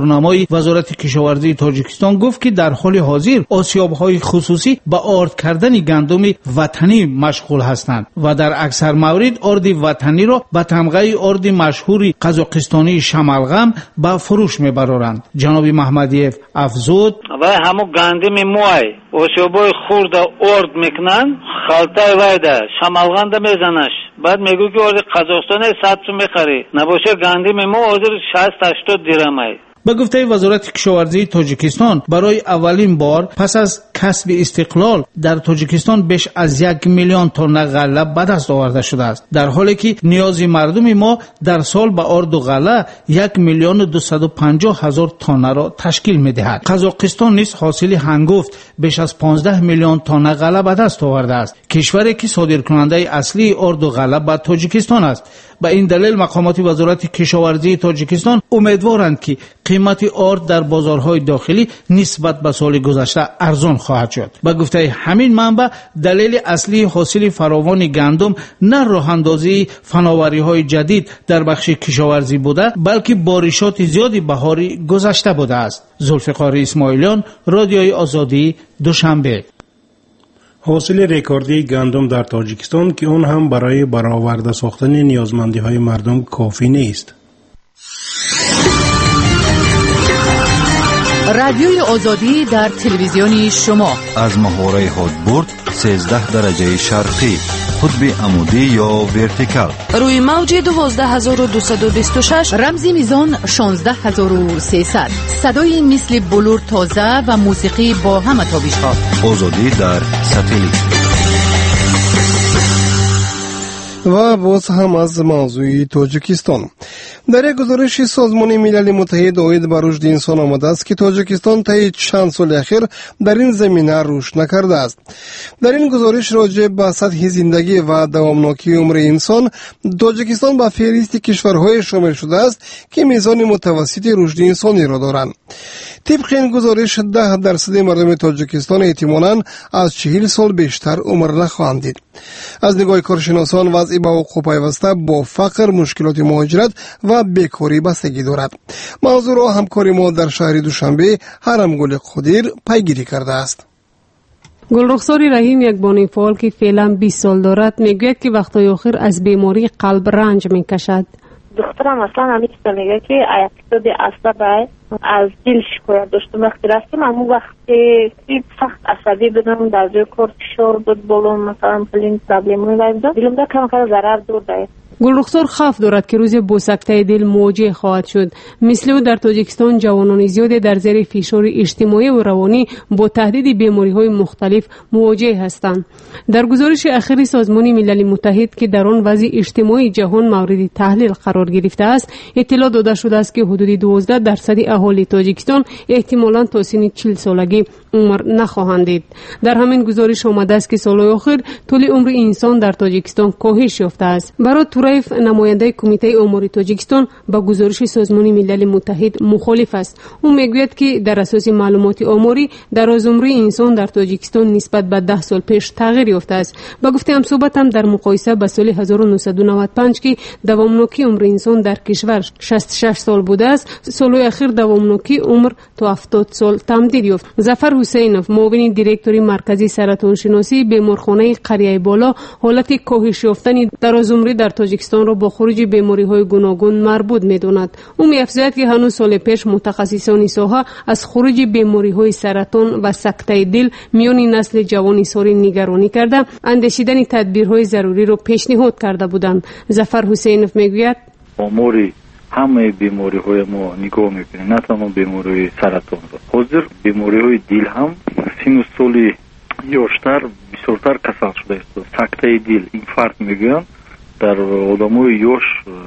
مامورنمای وزارت کشاورزی تاجیکستان گفت که در حال حاضر آسیاب‌های خصوصی به آرد کردن گندم وطنی مشغول هستند و در اکثر موارد آرد وطنی را به تمغه آرد مشهور قزاقستانی شمالغم به فروش میبرند. جناب محمدیف افزود و همون گندم موی آسیاب‌های خرد آرد میکنن خالتای وایده شمالغم ده میزنش بعد میگو که آرد قزاقستانی صد سو میخری نباشه گندم مو حاضر شصت هشتاد درهمه. به گفته وزارت کشاورزی تاجیکستان برای اولین بار پس از کسب استقلال در تاجیکستان بیش از یک میلیون تن غله به دست آورده شده است، در حالی که نیاز مردم ما در سال به آرد و غله یک میلیون و دویست و پنجاه هزار تن را تشکیل می‌دهد. قزاقستان نیز حاصل هنگفت بیش از پانزده میلیون تن غله به دست آورده است. کشوری که صادرکننده اصلی آرد و غله به تاجیکستان است. به این دلیل مقامات وزارت کشاورزی تاجیکستان امیدوارند که قیمت آرد در بازارهای داخلی نسبت به سال گذشته ارزان خواهد شد. به گفته همین منبع دلیل اصلی حاصل فراوان گندم نه راه اندازی فناوری‌های جدید در بخش کشاورزی بوده، بلکه بارشات زیادی بهاری گذشته بوده است. ذوالفقار اسماعیلیان، رادیوی آزادی، دوشنبه. حاصل رکوردی گندم در تاجیکستان که اون هم برای برآورده ساختن نیازمندی‌های مردم کافی نیست. رادیوی آزادی در تلویزیون شما از محوره هادبورد سیزده درجه شرقی، قطب عمودی یا ورتیکال، روی موج دوازده هزار و دویست و بیست و شش، رمزی میزان شانزده هزار و سیصد، صدای مثل بلور تازه و موسیقی با همه تابش‌ها. آزادی در ساتلیت. و باز هم از موضوع تاجیکستان. در یک گزارش سازمان ملل متحد عاید به رشد انسان آمده است که تاجیکستان طی چند سال اخیر در این زمینه رشد نکرده است. در این گزارش راجع به سطح زندگی و دوامناکی عمر انسان، تاجیکستان به فهرست کشورهای شامل شده است که میزان متوسط رشد انسانی را دارند. طبق این گزارش ده درصد مردم تاجیکستان احتمالاً از چهل سال بیشتر عمر نخواهند دید. از نگاه کارشناسان وضع با حقوق پیوسته با فقر، مشکلات مهاجرت و بیکاری بستگی دارد. موضوع را همکار ما در شهر دوشنبه هرمگل خدیر پیگیری کرده است. گلرخسار رحیم یک بانوی فعال که فعلا بیست سال دارد میگوید که وقتای آخر از بیماری قلب رنج میکشد. دخترم اصلا همیشه میگه که اعصاب عصبی از دل شکایت داشتم. وقتی رفتم همون وقتی سخت عصبی بدم، در جای کار فشار بود بالا، مثلا پلین پرابلمونه داشتم، دلم دا کم کم ضرر داشت. گلرخسار خوف دارد که روز با سکته دل مواجه خواهد شد. مثل او در تاجیکستان جوانان زیادی در زیر فشار اجتماعی و روانی با تهدید بیماری‌های مختلف مواجه هستند. در گزارش اخیر سازمان ملل متحد که در آن وضع اجتماعی جهان مورد تحلیل قرار گرفته است، اطلاع داده شده است که حدود دوازده درصد اهالی تاجیکستان احتمالاً تا سن چهل سالگی عمر نخواهند دید. در همین گزارش آمده است که سالهای اخیر طول عمر انسان در تاجیکستان کاهش یافته است. برای تورایف، نماینده کمیته آماری تاجیکستان، با گزارش سازمان ملل متحد مخالف است. او میگوید که در اساس معلومات آماری دراز عمر انسان در تاجیکستان نسبت به ده سال پیش تغییر یافته است. با گفته هم صحبت هم در مقایسه با سال هزار و نهصد و نود و پنج که دوامناکی عمر انسان در کشور شصت و شش سال بوده است، سالهای اخیر دوامناکی عمر تا هفتاد سال تمدید یافت. ظفر حسینوف، معاون دیرکتوری مرکزی سرطان شناسی بیمارخانه قریه بالا، حالت کاهش یافتن دراز عمری در تاجیکستان را با خروج بیماری‌های گوناگون مربوط می‌داند. او می‌افزاید که هنوز سال پیش متخصصان ساحه از خروج بیماری‌های سرطان و سکته دل میان نسل جوان ساری نگرانی کرده، اندیشیدن تدبیرهای ضروری را پیشنهاد کرده بودند. ظفر حسینوف میگوید اموری همه بیماری های ما نگاه میکنیم، نه تنها بیماری سرطان را. حاضر بیماری های دل هم سن و سال یاشتر بسیارتر کسان شده است. سکته دل، اینفارکت میگوین، در آدم های یاش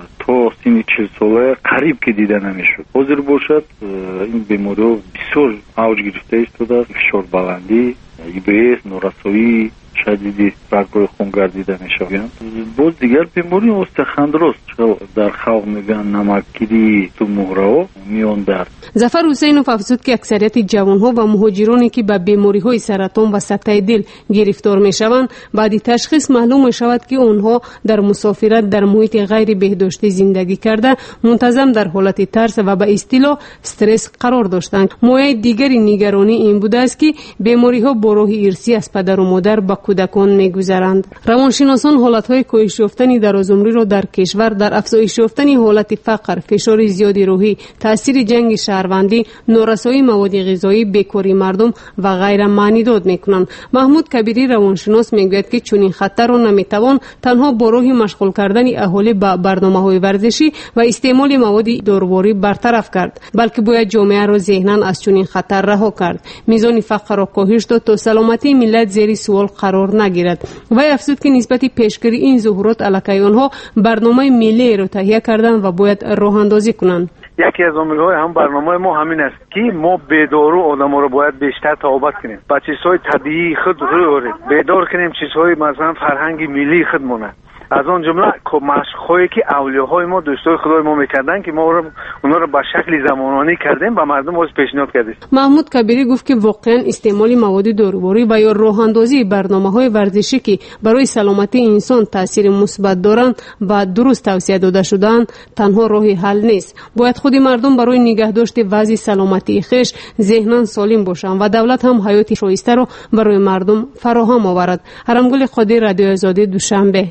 تا سن چهل ساله قریب که دیده نمیشد. حاضر باشد این بیماری ها بسیار اوج گرفته است. فشار بلندی، ای بی اس، نورسایی، شدیدی رگ‌های خون گردیده میشوند. باز دیگر بیماری استخوان‌درست در خلق میگن نمکگیری تو مهره میان درد. ظفر حسینوف افزود که اکثریت جوانها و مهاجرانی که به بیماری‌های سرطان و سکته دل گرفتار میشوند بعد تشخیص معلوم میشود که آنها در مسافرت در محیط غیر بهداشتی زندگی کرده منتظم در حالت ترس و به اصطلاح استرس قرار داشتند. مایه دیگری نگرانی این بوده است که بیماری‌ها با راه ارثی از پدر و مادر به کودکان می‌گذرند. روانشناسان حالت‌های کاهش یافتن درازعمری را در کشور در افزایش یافتن حالت فقر، فشار زیاد روحی، تاثیر جنگ شهروندی، نارسایی مواد غذایی، بیکاری مردم و غیره معنی داد می‌کنند. محمود کبیری روانشناس میگوید که چنین خطر را نمی‌توان تنها با راه مشغول کردن اهالی به برنامه‌های ورزشی و استعمال مواد دارویی برطرف کرد، بلکه باید جامعه را ذهناً از چنین خطر رها کرد. میزان فقر را کاهش داد تا سلامتی ملت زیر سوال قرار نگیرد. و افزود که نسبت پیشگیری این ظهورات علیه آنها برنامه ملی را تهیه کردند و باید راه اندازی کنند. یکی از عامل‌های هم برنامه ما همین است که ما بیدارو آدم‌ها رو باید بیشتر تعهد کنیم. با چیزهای طبیعی خود رو بیدار کنیم، چیزهای مثلا فرهنگی ملی خودمونه. از آن جمله مشق‌هایی که اولیاءهای ما دوستای خدای ما میکردن که ما اونا رو به شکل زمانانی کردیم و مردم واسه پیشنهاد کردیم. محمود کبیری گفت که واقعا استعمال مواد دارویی و یا راه اندازی برنامه‌های ورزشی که برای سلامتی انسان تاثیر مثبت دارند و درست توصیه داده شده‌اند تنها راه حل نیست. باید خود مردم برای نگهداشت وضع سلامتی خویش ذهناً سالم باشند و دولت هم حیاتی شایسته را برای مردم فراهم آورد. حرمگل خادی، رادیو آزادی، دوشنبه.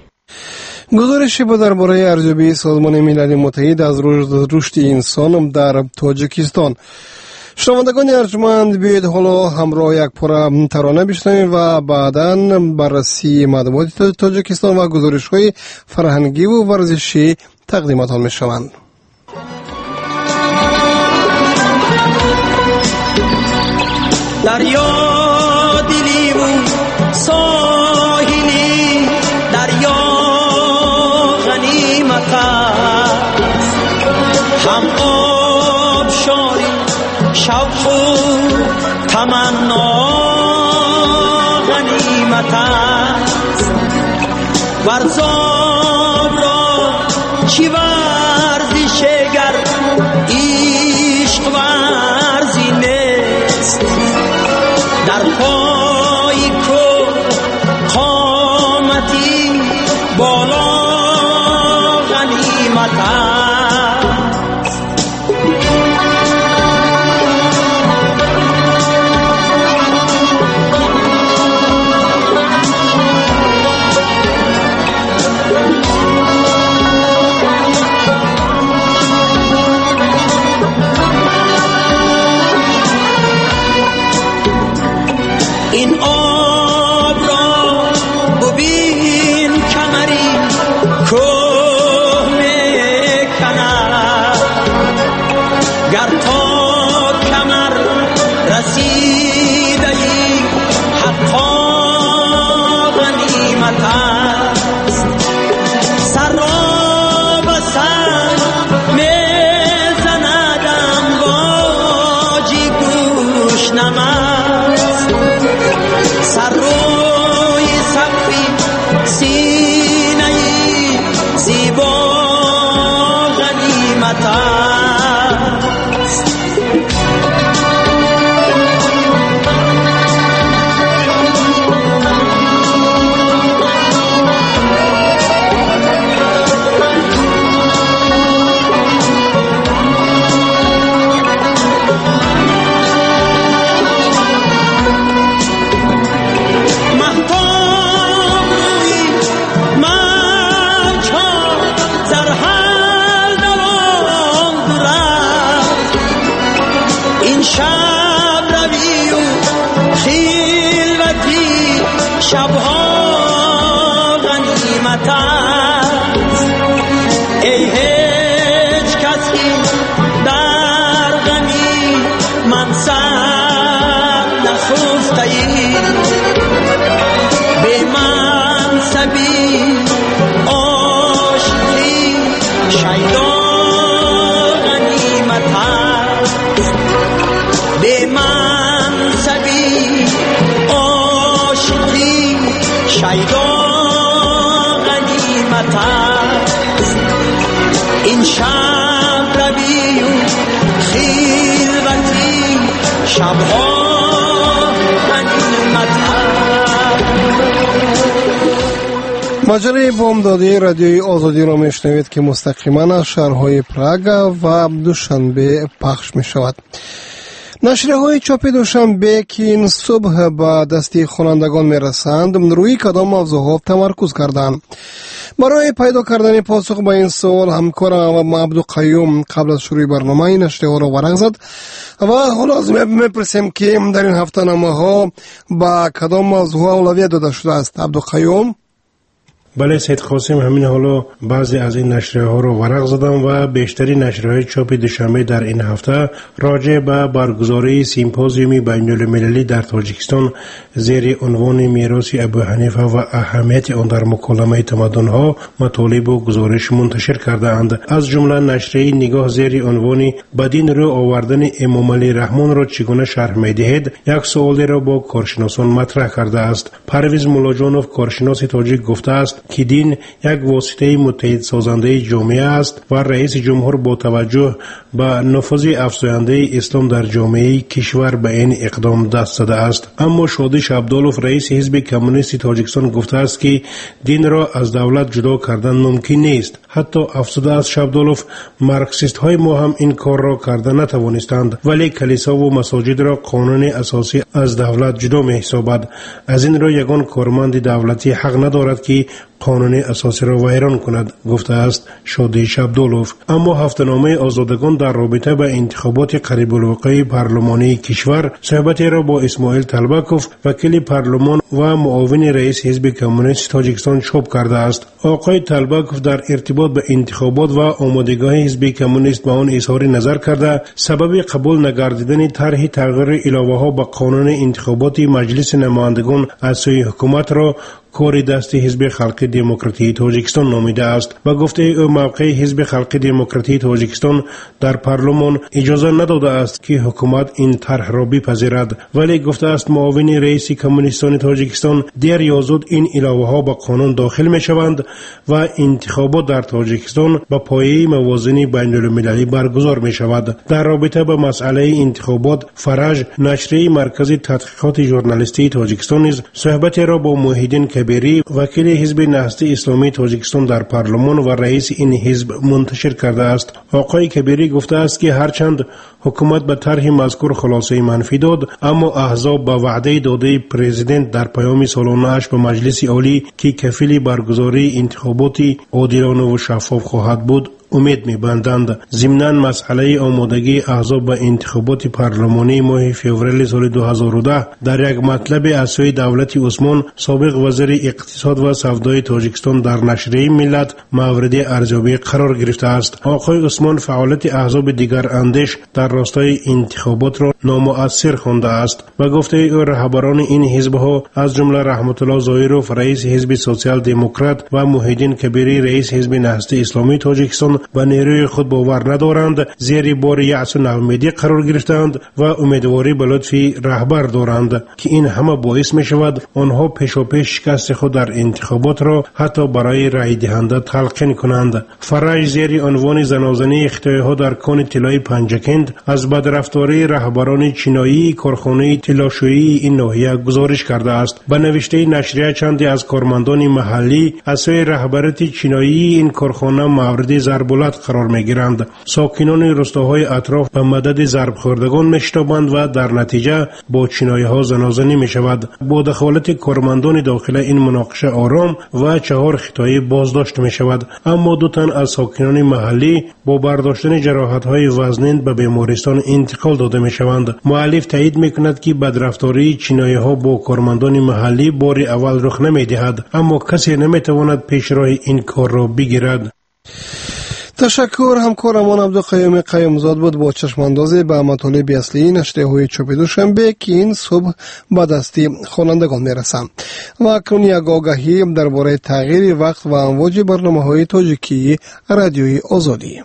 گزارشی با درباره ارزیابی سازمان ملل متحد از رشد انسان در تاجیکستان. شنوندگان ارجمند، بیایید حالا همراه یک پاره ترانه بشنویم و بعداً بررسی مطبوعات تاجیکستان و گزارش‌های فرهنگی و ورزشی تقدیمتان می‌شوند. دریا دلی و ساحلی، دریا غنیمت است، هم آب شاری شوق و تمنا غنیمت است. ورزاب را چی ورزش گر عشق ورزی نیست، در پای کو قامتی بالا غنیمت است. این آب را ببین کمری کوه میکند، گر تا کمر رسیدگی حقا غنیمت است. سر را به سر میزند امواجی گوش نمست، سر روی صفی سینه زیبا غنیمت است. شبها غنیمت است. ای هیچ کس که در غمی منصب نخفته ای، به منصبی عاشقی شیدا غنیمت است. به منصبی شبها مجله بامدادی رادیوی آزادی را میشنوید که مستقیما از شهرهای پراگ و دوشنبه پخش می شود. نشریه های چاپی دوشنبه که این صبح به دستی خوانندگان می رسند روی کدام موضوعات تمرکز کردند. برای پیدا کردن پاسخ به این سوال همکارم عبدالقیوم قبل از شروع برنامه این نشریه ها را ورق زد و حالا از میپرسیم که در این هفته نامه ها به کدام موضوع اولویت داده شده است. عبدالقیوم. بله سید قاسم، همین حالا بعضی از این نشریه ها رو ورق زدم و بیشتری نشریه های چاپ دوشنبه در این هفته راجع به برگزاری سیمپوزیومی بین المللی در تاجیکستان زیر عنوان میراث ابوحنیفه و اهمیت آن در مکالمه تمدن ها مطالب و گزارش منتشر کرده اند. از جمله نشریه نگاه زیر عنوان بدین رو آوردن امام علی رحمان را چگونه شرح می‌دهید یک سوالی را با کارشناسان مطرح کرده است. پرویز مولاجانوف کارشناس تاجیک گفته است که دین یک واسطه متحد سازنده جامعه است و رئیس جمهور با توجه به نفوذ افزاینده اسلام در جامعه کشور به این اقدام دست زده است. اما شادیش عبدالوف رئیس حزب کمونیست تاجیکستان گفته است که دین را از دولت جدا کردن ممکن نیست. حتی افسوده است شابدالوف مارکسیست های ما هم این کار را کرده نتوانستند، ولی کلیسا و مساجد را قانون اساسی از دولت جدا می حسابد. از این را یگان کارمند دولتی حق ندارد که قانون اساسی را ویران کند، گفته است شادی شابدالوف. اما هفته‌نامه آزادگان در رابطه با انتخابات قریب الوقوع پارلمانی کشور صحبتی را با اسماعیل طلبکوف وکیل پارلمان و معاون رئیس حزب کمونیست تاجیکستان چاپ کرده است. آقای طلبکوف در ارتباط به انتخابات و آمادگی حزب کمونیست به آن اظهار نظر کرده سبب قبول نگردیدن طرح تغییر علاوه ها به قانون انتخابات مجلس نمایندگان از سوی حکومت را کار دست حزب خلق دموکراتی تاجیکستان نامیده است و گفته او موقع حزب خلق دموکراتی تاجیکستان در پارلمان اجازه نداده است که حکومت این طرح را بپذیرد، ولی گفته است معاون رئیس کمونیستان تاجیکستان دیر یا زود این علاوه ها به قانون داخل می شوند و انتخابات در تاجیکستان به پایه موازین بین المللی برگزار می شود. در رابطه با مسئله انتخابات فرج نشریه مرکز تحقیقات ژورنالیستی تاجیکستان نیز صحبتی را با موحدین کبیری وکیل حزب نهضت اسلامی تاجیکستان در پارلمان و رئیس این حزب منتشر کرده است. آقای کبیری گفته است که هرچند حکومت به طرح مذکور خلاصه منفی داد، اما احزاب به وعده داده پرزیدنت در پیام سالانه اش به مجلس عالی که کفیل برگزاری انتخاباتی عادلانه و شفاف خواهد بود امید می‌بندند. ضمناً مسئله آمادگی احزاب به انتخابات پارلمانی ماه فوریه سال دو هزار و ده در یک مطلب از سوی دولت عثمان سابق وزیر اقتصاد و سودای تاجیکستان در نشریه ملت مورد ارزیابی قرار گرفته است. آقای عثمان فعالیت احزاب دیگر اندیش در راستای انتخابات را نامؤثر خوانده است و گفته او رهبران این حزب‌ها از جمله رحمت الله ظاهروف رئیس حزب سوسیال دموکرات و موحدین کبیری رئیس حزب نهضت اسلامی تاجیکستان و نیروی خود باور ندارند، زیر بار یأس و ناامیدی قرار گرفتند و امیدواری به لطف رهبر دارند که این همه باعث می شود آنها پیش و پیش شکست خود در انتخابات را حتی برای رای دهنده تلقین کنند. فرج زیر عنوان زنازنی اختیاری ها در کان طلای پنجکند از بدرفتاری رهبران چینایی کارخانه طلاشویی این ناحیه گزارش کرده است. به نوشته نشریه چندی از کارمندان محلی از سوی رهبرت چینایی این کارخانه مورد ضرب قرار میگیرند. ساکنان روستاهای اطراف به مدد ضرب خوردگان میشتابند و در نتیجه با چینایی ها زنازنی می شود. با دخالت کارمندان داخل این مناقشه آرام و چهار خطایی بازداشت می شود، اما دو تن از ساکنان محلی با برداشتن جراحت های وزنین به بیمارستان انتقال داده می شوند. مؤلف تایید می کند که بدرفتاری چینایی ها با کارمندان محلی بار اول رخ نمی دهد، اما کسی نمی تواند پیش راه این کار را بگیرد. تشکر. همکارمان عبدالقیوم قیومزاد بود با چشماندازی به مطالب اصلی نشریه های چاپ دوشنبه که این صبح به دستی خوانندگان میرسند. و اکنون یک آگاهی درباره تغییر وقت و امواج برنامه های تاجیکی رادیوی آزادی.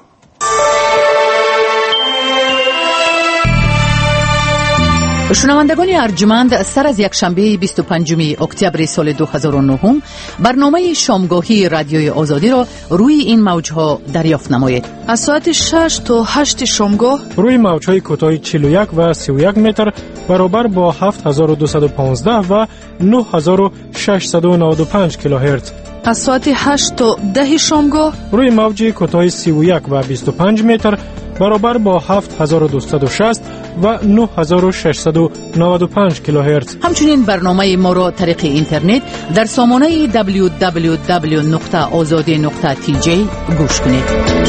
شنوندگان ارجمند، سر از یک شنبه بیست و پنجم اکتبر سال دو هزار و نه برنامه شامگاهی رادیوی آزادی را روی این موجها دریافت نمایید. از ساعت شش تا هشت شامگاه روی موجهای کوتاه چهل و یک و سی و یک متر برابر با هفت هزار و دویست و پانزده و نه هزار و ششصد و نود و پنج کیلوهرتز. از ساعت هشت تا ده شامگاه روی موج کوتاه سی و یک و بیست و پنج متر برابر با هفت هزار و دویست و شصت و نه هزار و ششصد و نود و پنج کیلوهرتز. همچنین برنامه ما را طریق اینترنت در سامانه دبلیو دبلیو دبلیو نقطه آزادی نقطه تی جی گوش کنید.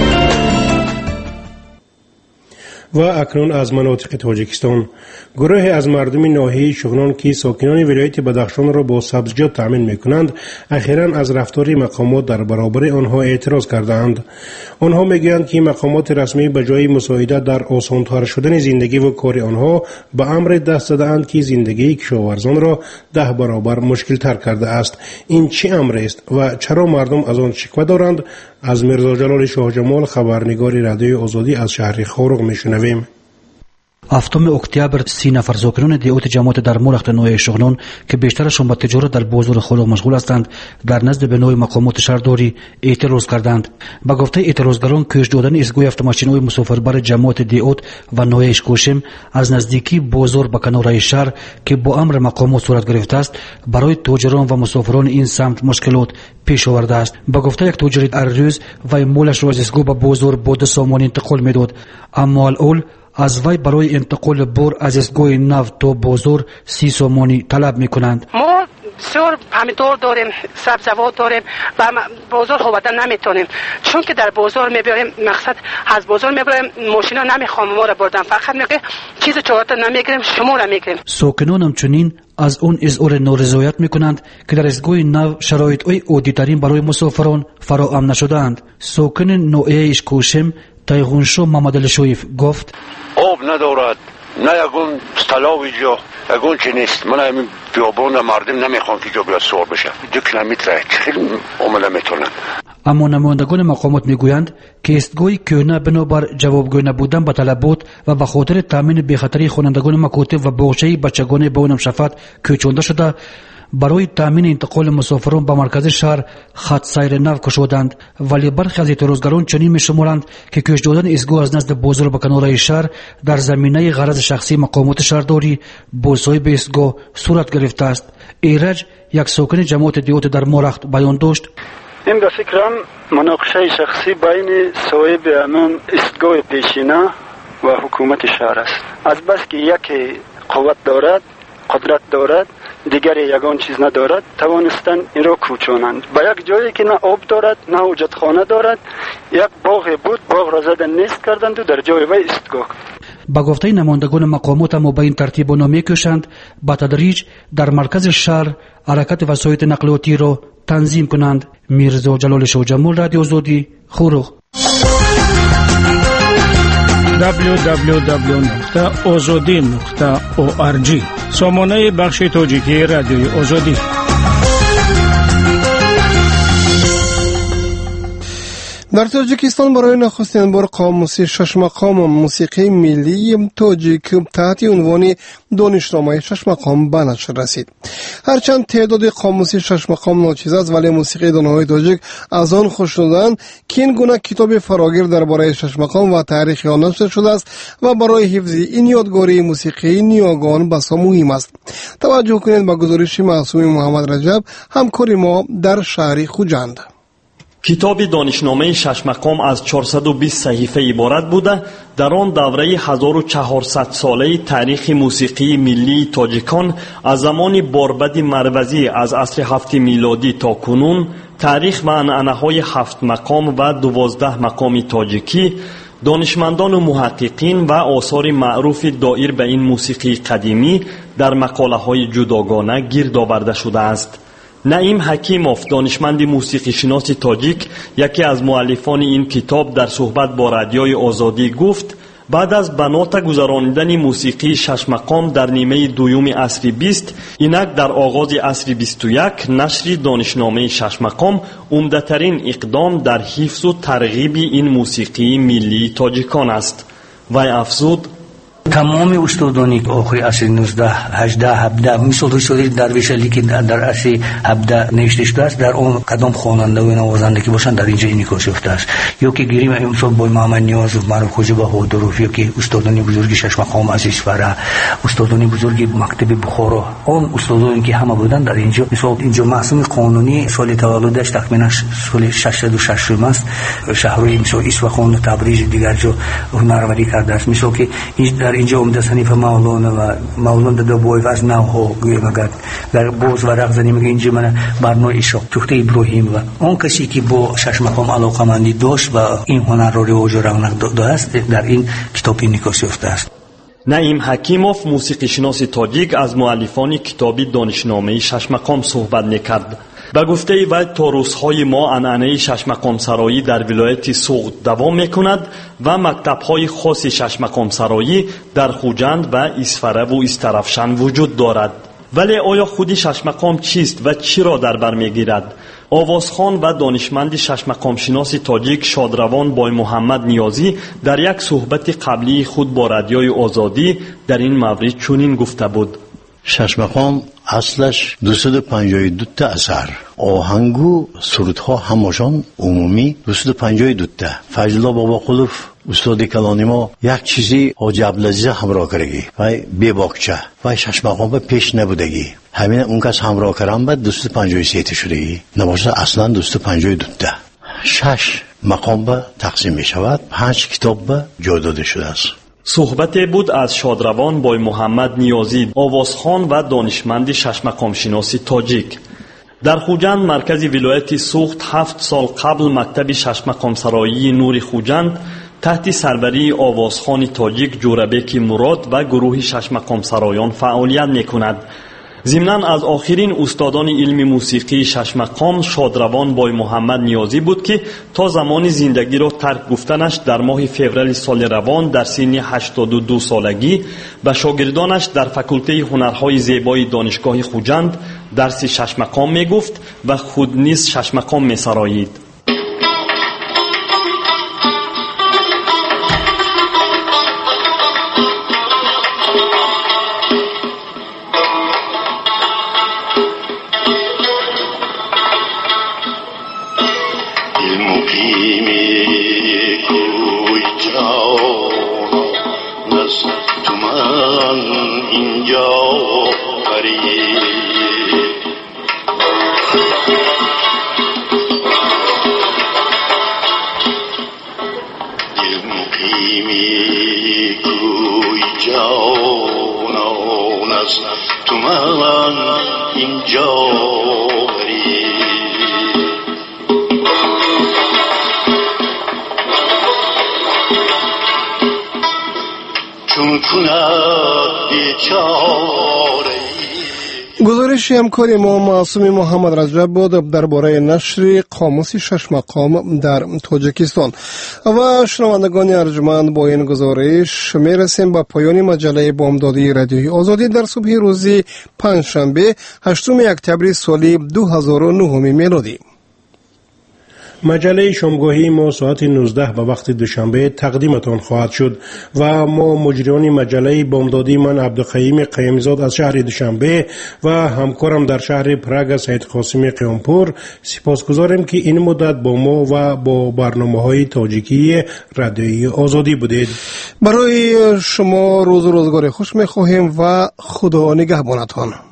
و اکنون از مناطق تاجیکستان گروه از مردم ناحیه شغنان که ساکنان ولایت بدخشان را با سبزیجات تامین میکنند اخیراً از رفتار مقامات در برابر آنها اعتراض کردند. آنها میگویند که مقامات رسمی به جای مساعدت در آسان‌تر شدن زندگی و کار آنها به امر دست زده‌اند که زندگی کشاورزان را ده برابر مشکل تر کرده است. این چه امر است و چرا مردم از آن شکوه دارند؟ از میرزا جلال شاه جمال خبرنگار رادیوی آزادی از شهر خارق میشنویم. هفتم اکتبر سی نفر ساکنان دیوت جماعت در مورخت نوع شغنان که بیشترشان به تجارت در بازار خارق مشغول هستند در نزد بنای مقامات شهرداری اعتراض کردند. با گفته اعتراضگران کش دادن ایستگاه اتوماشین‌های مسافربر جماعت دیوت و نوع کوشم از نزدیکی بازار به کنارهای شهر که با امر مقامات صورت گرفته است برای تاجران و مسافران این سمت مشکلات پیش آورده است. با گفته یک تاجر هر روز و مالش را از ایستگاه به بازار با دو سامان انتقال میداد، اما الان از وی برای انتقال بار از ایستگاه نو تا بازار سی سامانی طلب میکنند. ما بسیار پمیدور داریم، سبزوات داریم و بازار خوابتن نمیتونیم چون که در بازار میبریم، مقصد از بازار میبریم ماشینا نمیخوام ما را بردن، فقط میگه چیز چهارتا نمیگیریم شما را میگیریم. ساکنان همچنین از اون اظهار نارضایت میکنند که در ایستگاه نو شرایط های عادی ترین برای مسافران فراهم نشده‌اند. ساکن نوعه کوشم تایغونشو محمد الشویف گفت آب ندارد، نه یکون سلاوی جا یکون چی نیست. من همین بیابان مردم نمیخوام که جا بیاد سوار بشه، دو کیلومتر خیلی عمله میتونن. اما نمایندگان مقامات میگویند که ایستگاه کهنه بنابر جوابگوی نبودن به طلبات و به خاطر تامین بی‌خطری خوانندگان مکاتب و باغچه بچگان به اونم شفاعت کوچانده شده برای تامین انتقال مسافران به مرکز شهر خط سیر نو کشودند. ولی برخی از اعتراضگران چنین می‌شمارند که کش دادن ایستگاه از نزد بازار به کنارهای شهر در زمینه غرض شخصی مقامات شهرداری با صاحب ایستگاه صورت گرفته است. ایرج یک ساکن جماعت دیوت در مورخت بیان داشت این به فکرم مناقشه شخصی بین صاحب همون ایستگاه پیشینه و حکومت شهر است. از بس که یک قوت دارد، قدرت دارد، دیگری یگان چیز ندارد، توانستن این را کوچانند به یک جایی که نه آب دارد نه حاجتخانه دارد. یک باغ بود، باغ را زدن نیست کردند و در جای وی ایستگاه. با گفته نمایندگان مقامات اما به این ترتیب آنها می‌کوشند با تدریج در مرکز شهر حرکت وسایط نقلیاتی را تنظیم کنند. میرزا جلال شاه جمال، رادیو آزادی، خورخ. دبلیو دبلیو دبلیو نقطه آزادی نقطه او آر جی سامانه بخش تاجیکی رادیوی آزادی. در تاجیکستان برای نخستین بار قاموس شش مقام موسیقی ملی تاجیک تحت عنوان دانشنامه شش مقام به نشر رسید. هرچند تعداد قاموس شش مقام ناچیز است ولی موسیقی دانهای تاجیک از آن خوشنودند که این گونه کتاب فراگیر درباره شش مقام و تاریخ آن نشر شده است و برای حفظ این یادگاری موسیقی نیاگان بسا مهم است. توجه کنید به گزارش معصوم محمد رجب، همکار ما در شهر خوجند. کتاب دانشنامه شش مقام از چهارصد و بیست صحیفه عبارت بوده. در آن دوره هزار و چهارصد ساله تاریخ موسیقی ملی تاجیکان از زمان باربد مروزی از عصر هفت میلادی تا کنون، تاریخ و عنعنه‌های هفت مقام و دوازده مقام تاجیکی، دانشمندان و محققین و آثار معروف دایر به این موسیقی قدیمی در مقاله‌های جداگانه گرد آورده شده است. نعیم حکیموف، دانشمند موسیقی شناس تاجیک، یکی از مؤلفان این کتاب، در صحبت با رادیوی آزادی گفت بعد از بنات گذراندن موسیقی شش مقام در نیمه دوم عصر بیست، اینک در آغاز عصر بیست و یک نشر دانشنامه شش مقام عمده‌ترین اقدام در حفظ و ترغیب این موسیقی ملی تاجیکان است. و افزود تمام استادانی که آخر عصر نوزده هجده هفده مثل رساله درویش علی که در عصر هفده نوشته شده است، در اون کدام خواننده و نوازنده که باشند در اینجا انعکاس یافته است. یا که گیریم امثال بای محمد نیاز و معروف خوجه بهادرов، یا که استادانی بزرگ شش مقام عزیز فره، استادانی بزرگ مکتب بخارا، اون استادانی که همه بودن در اینجا. مثلا اینجا معصوم قانونی سال تولدش تقریبا سال ششصد و شش است. شهرهای مثل اصفهان و تبریز دیگر جا هنرمندی کرده است. مثلا که در اینجا عمده صنیف مولانا و مولانا دبوی از نوها گویم اگر در باز ورق زنیم میگه اینجا من برنامه اشاق تخت ابراهیم و اون کسی که با شش مقام علاقمندی داشت و این هنر رو رواج و رونق داده است در این کتاب انعکاس یافته است. نعیم حکیموف موسیقی شناس تاجیک از مؤلفان کتابی دانشنامه شش مقام صحبت میکرد. به گفته وی تا روزهای ما عنعنه شش مقام سرایی در ولایت سوغد دوام میکند و مکتب‌های خاص شش مقام سرایی در خوجند و اسفره و استرفشن وجود دارد. ولی آیا خودی شش مقام چیست و چی را در بر میگیرد؟ آوازخوان و دانشمند شش مقام شناس تاجیک شادروان بای محمد نیازی در یک صحبت قبلی خود با رادیوی آزادی در این مورد چنین گفته بود: شش مقام اصلش دویست و پنجاه و دو تا اثر، آهنگو سرودها همشان عمومی دویست و پنجاه و دو تا. فضل بابا قلوف استاد کلانی ما یک چیزی حاج عبدالعزیز همراه کرگی و بی باکچه و شش مقام پیش نبودگی، همین اون کس همراه کردن بعد دویست و پنجاه و سه تا شدگی، نباشه اصلا دویست و پنجاه و دو تا. شش مقام به تقسیم می شود، پنج کتاب به جای داده شده است. صحبت بود از شادروان بای محمد نیازی، آوازخوان و دانشمند شش مقام شناسی تاجیک. در خوجند مرکز ولایت سوخت هفت سال قبل مکتب شش مقام سرایی نور خوجند تحت سربری آوازخوان تاجیک جوربک مراد و گروه شش مقام سرایان فعالیت میکند. ضمناً از آخرین استادان علم موسیقی شش مقام شادروان بای محمد نیازی بود که تا زمان زندگی را ترک گفتنش در ماه فوریه سال روان در سن هشتاد و دو سالگی به شاگردانش در فکلته هنرهای زیبای دانشگاه خوجند درس شش مقام می گفت و خود نیز شش مقام می سرایید. گزارش همکاری ما معصوم محمد رجب بود درباره نشر قاموس شش مقام در تاجیکستان. و شنوندگان ارجمند با این گزارش میرسیم به پایان مجله بامدادی رادیوی آزادی در صبح روز پنجشنبه هشتم اکتبر سال دو هزار و نه میلادی. مجله شامگاهی ما ساعت نوزده به وقت دوشنبه تقدیمتان خواهد شد و ما مجریان مجله بامدادی من عبدالقیوم قیمزاد از شهر دوشنبه و همکارم در شهر پراگ سید قاسم قیامپور سپاسگزاریم که این مدت با ما و با برنامه‌های تاجیکی رادیوی آزادی بودید. برای شما روز و روزگار خوش می‌خواهیم و خدا نگهبانتان.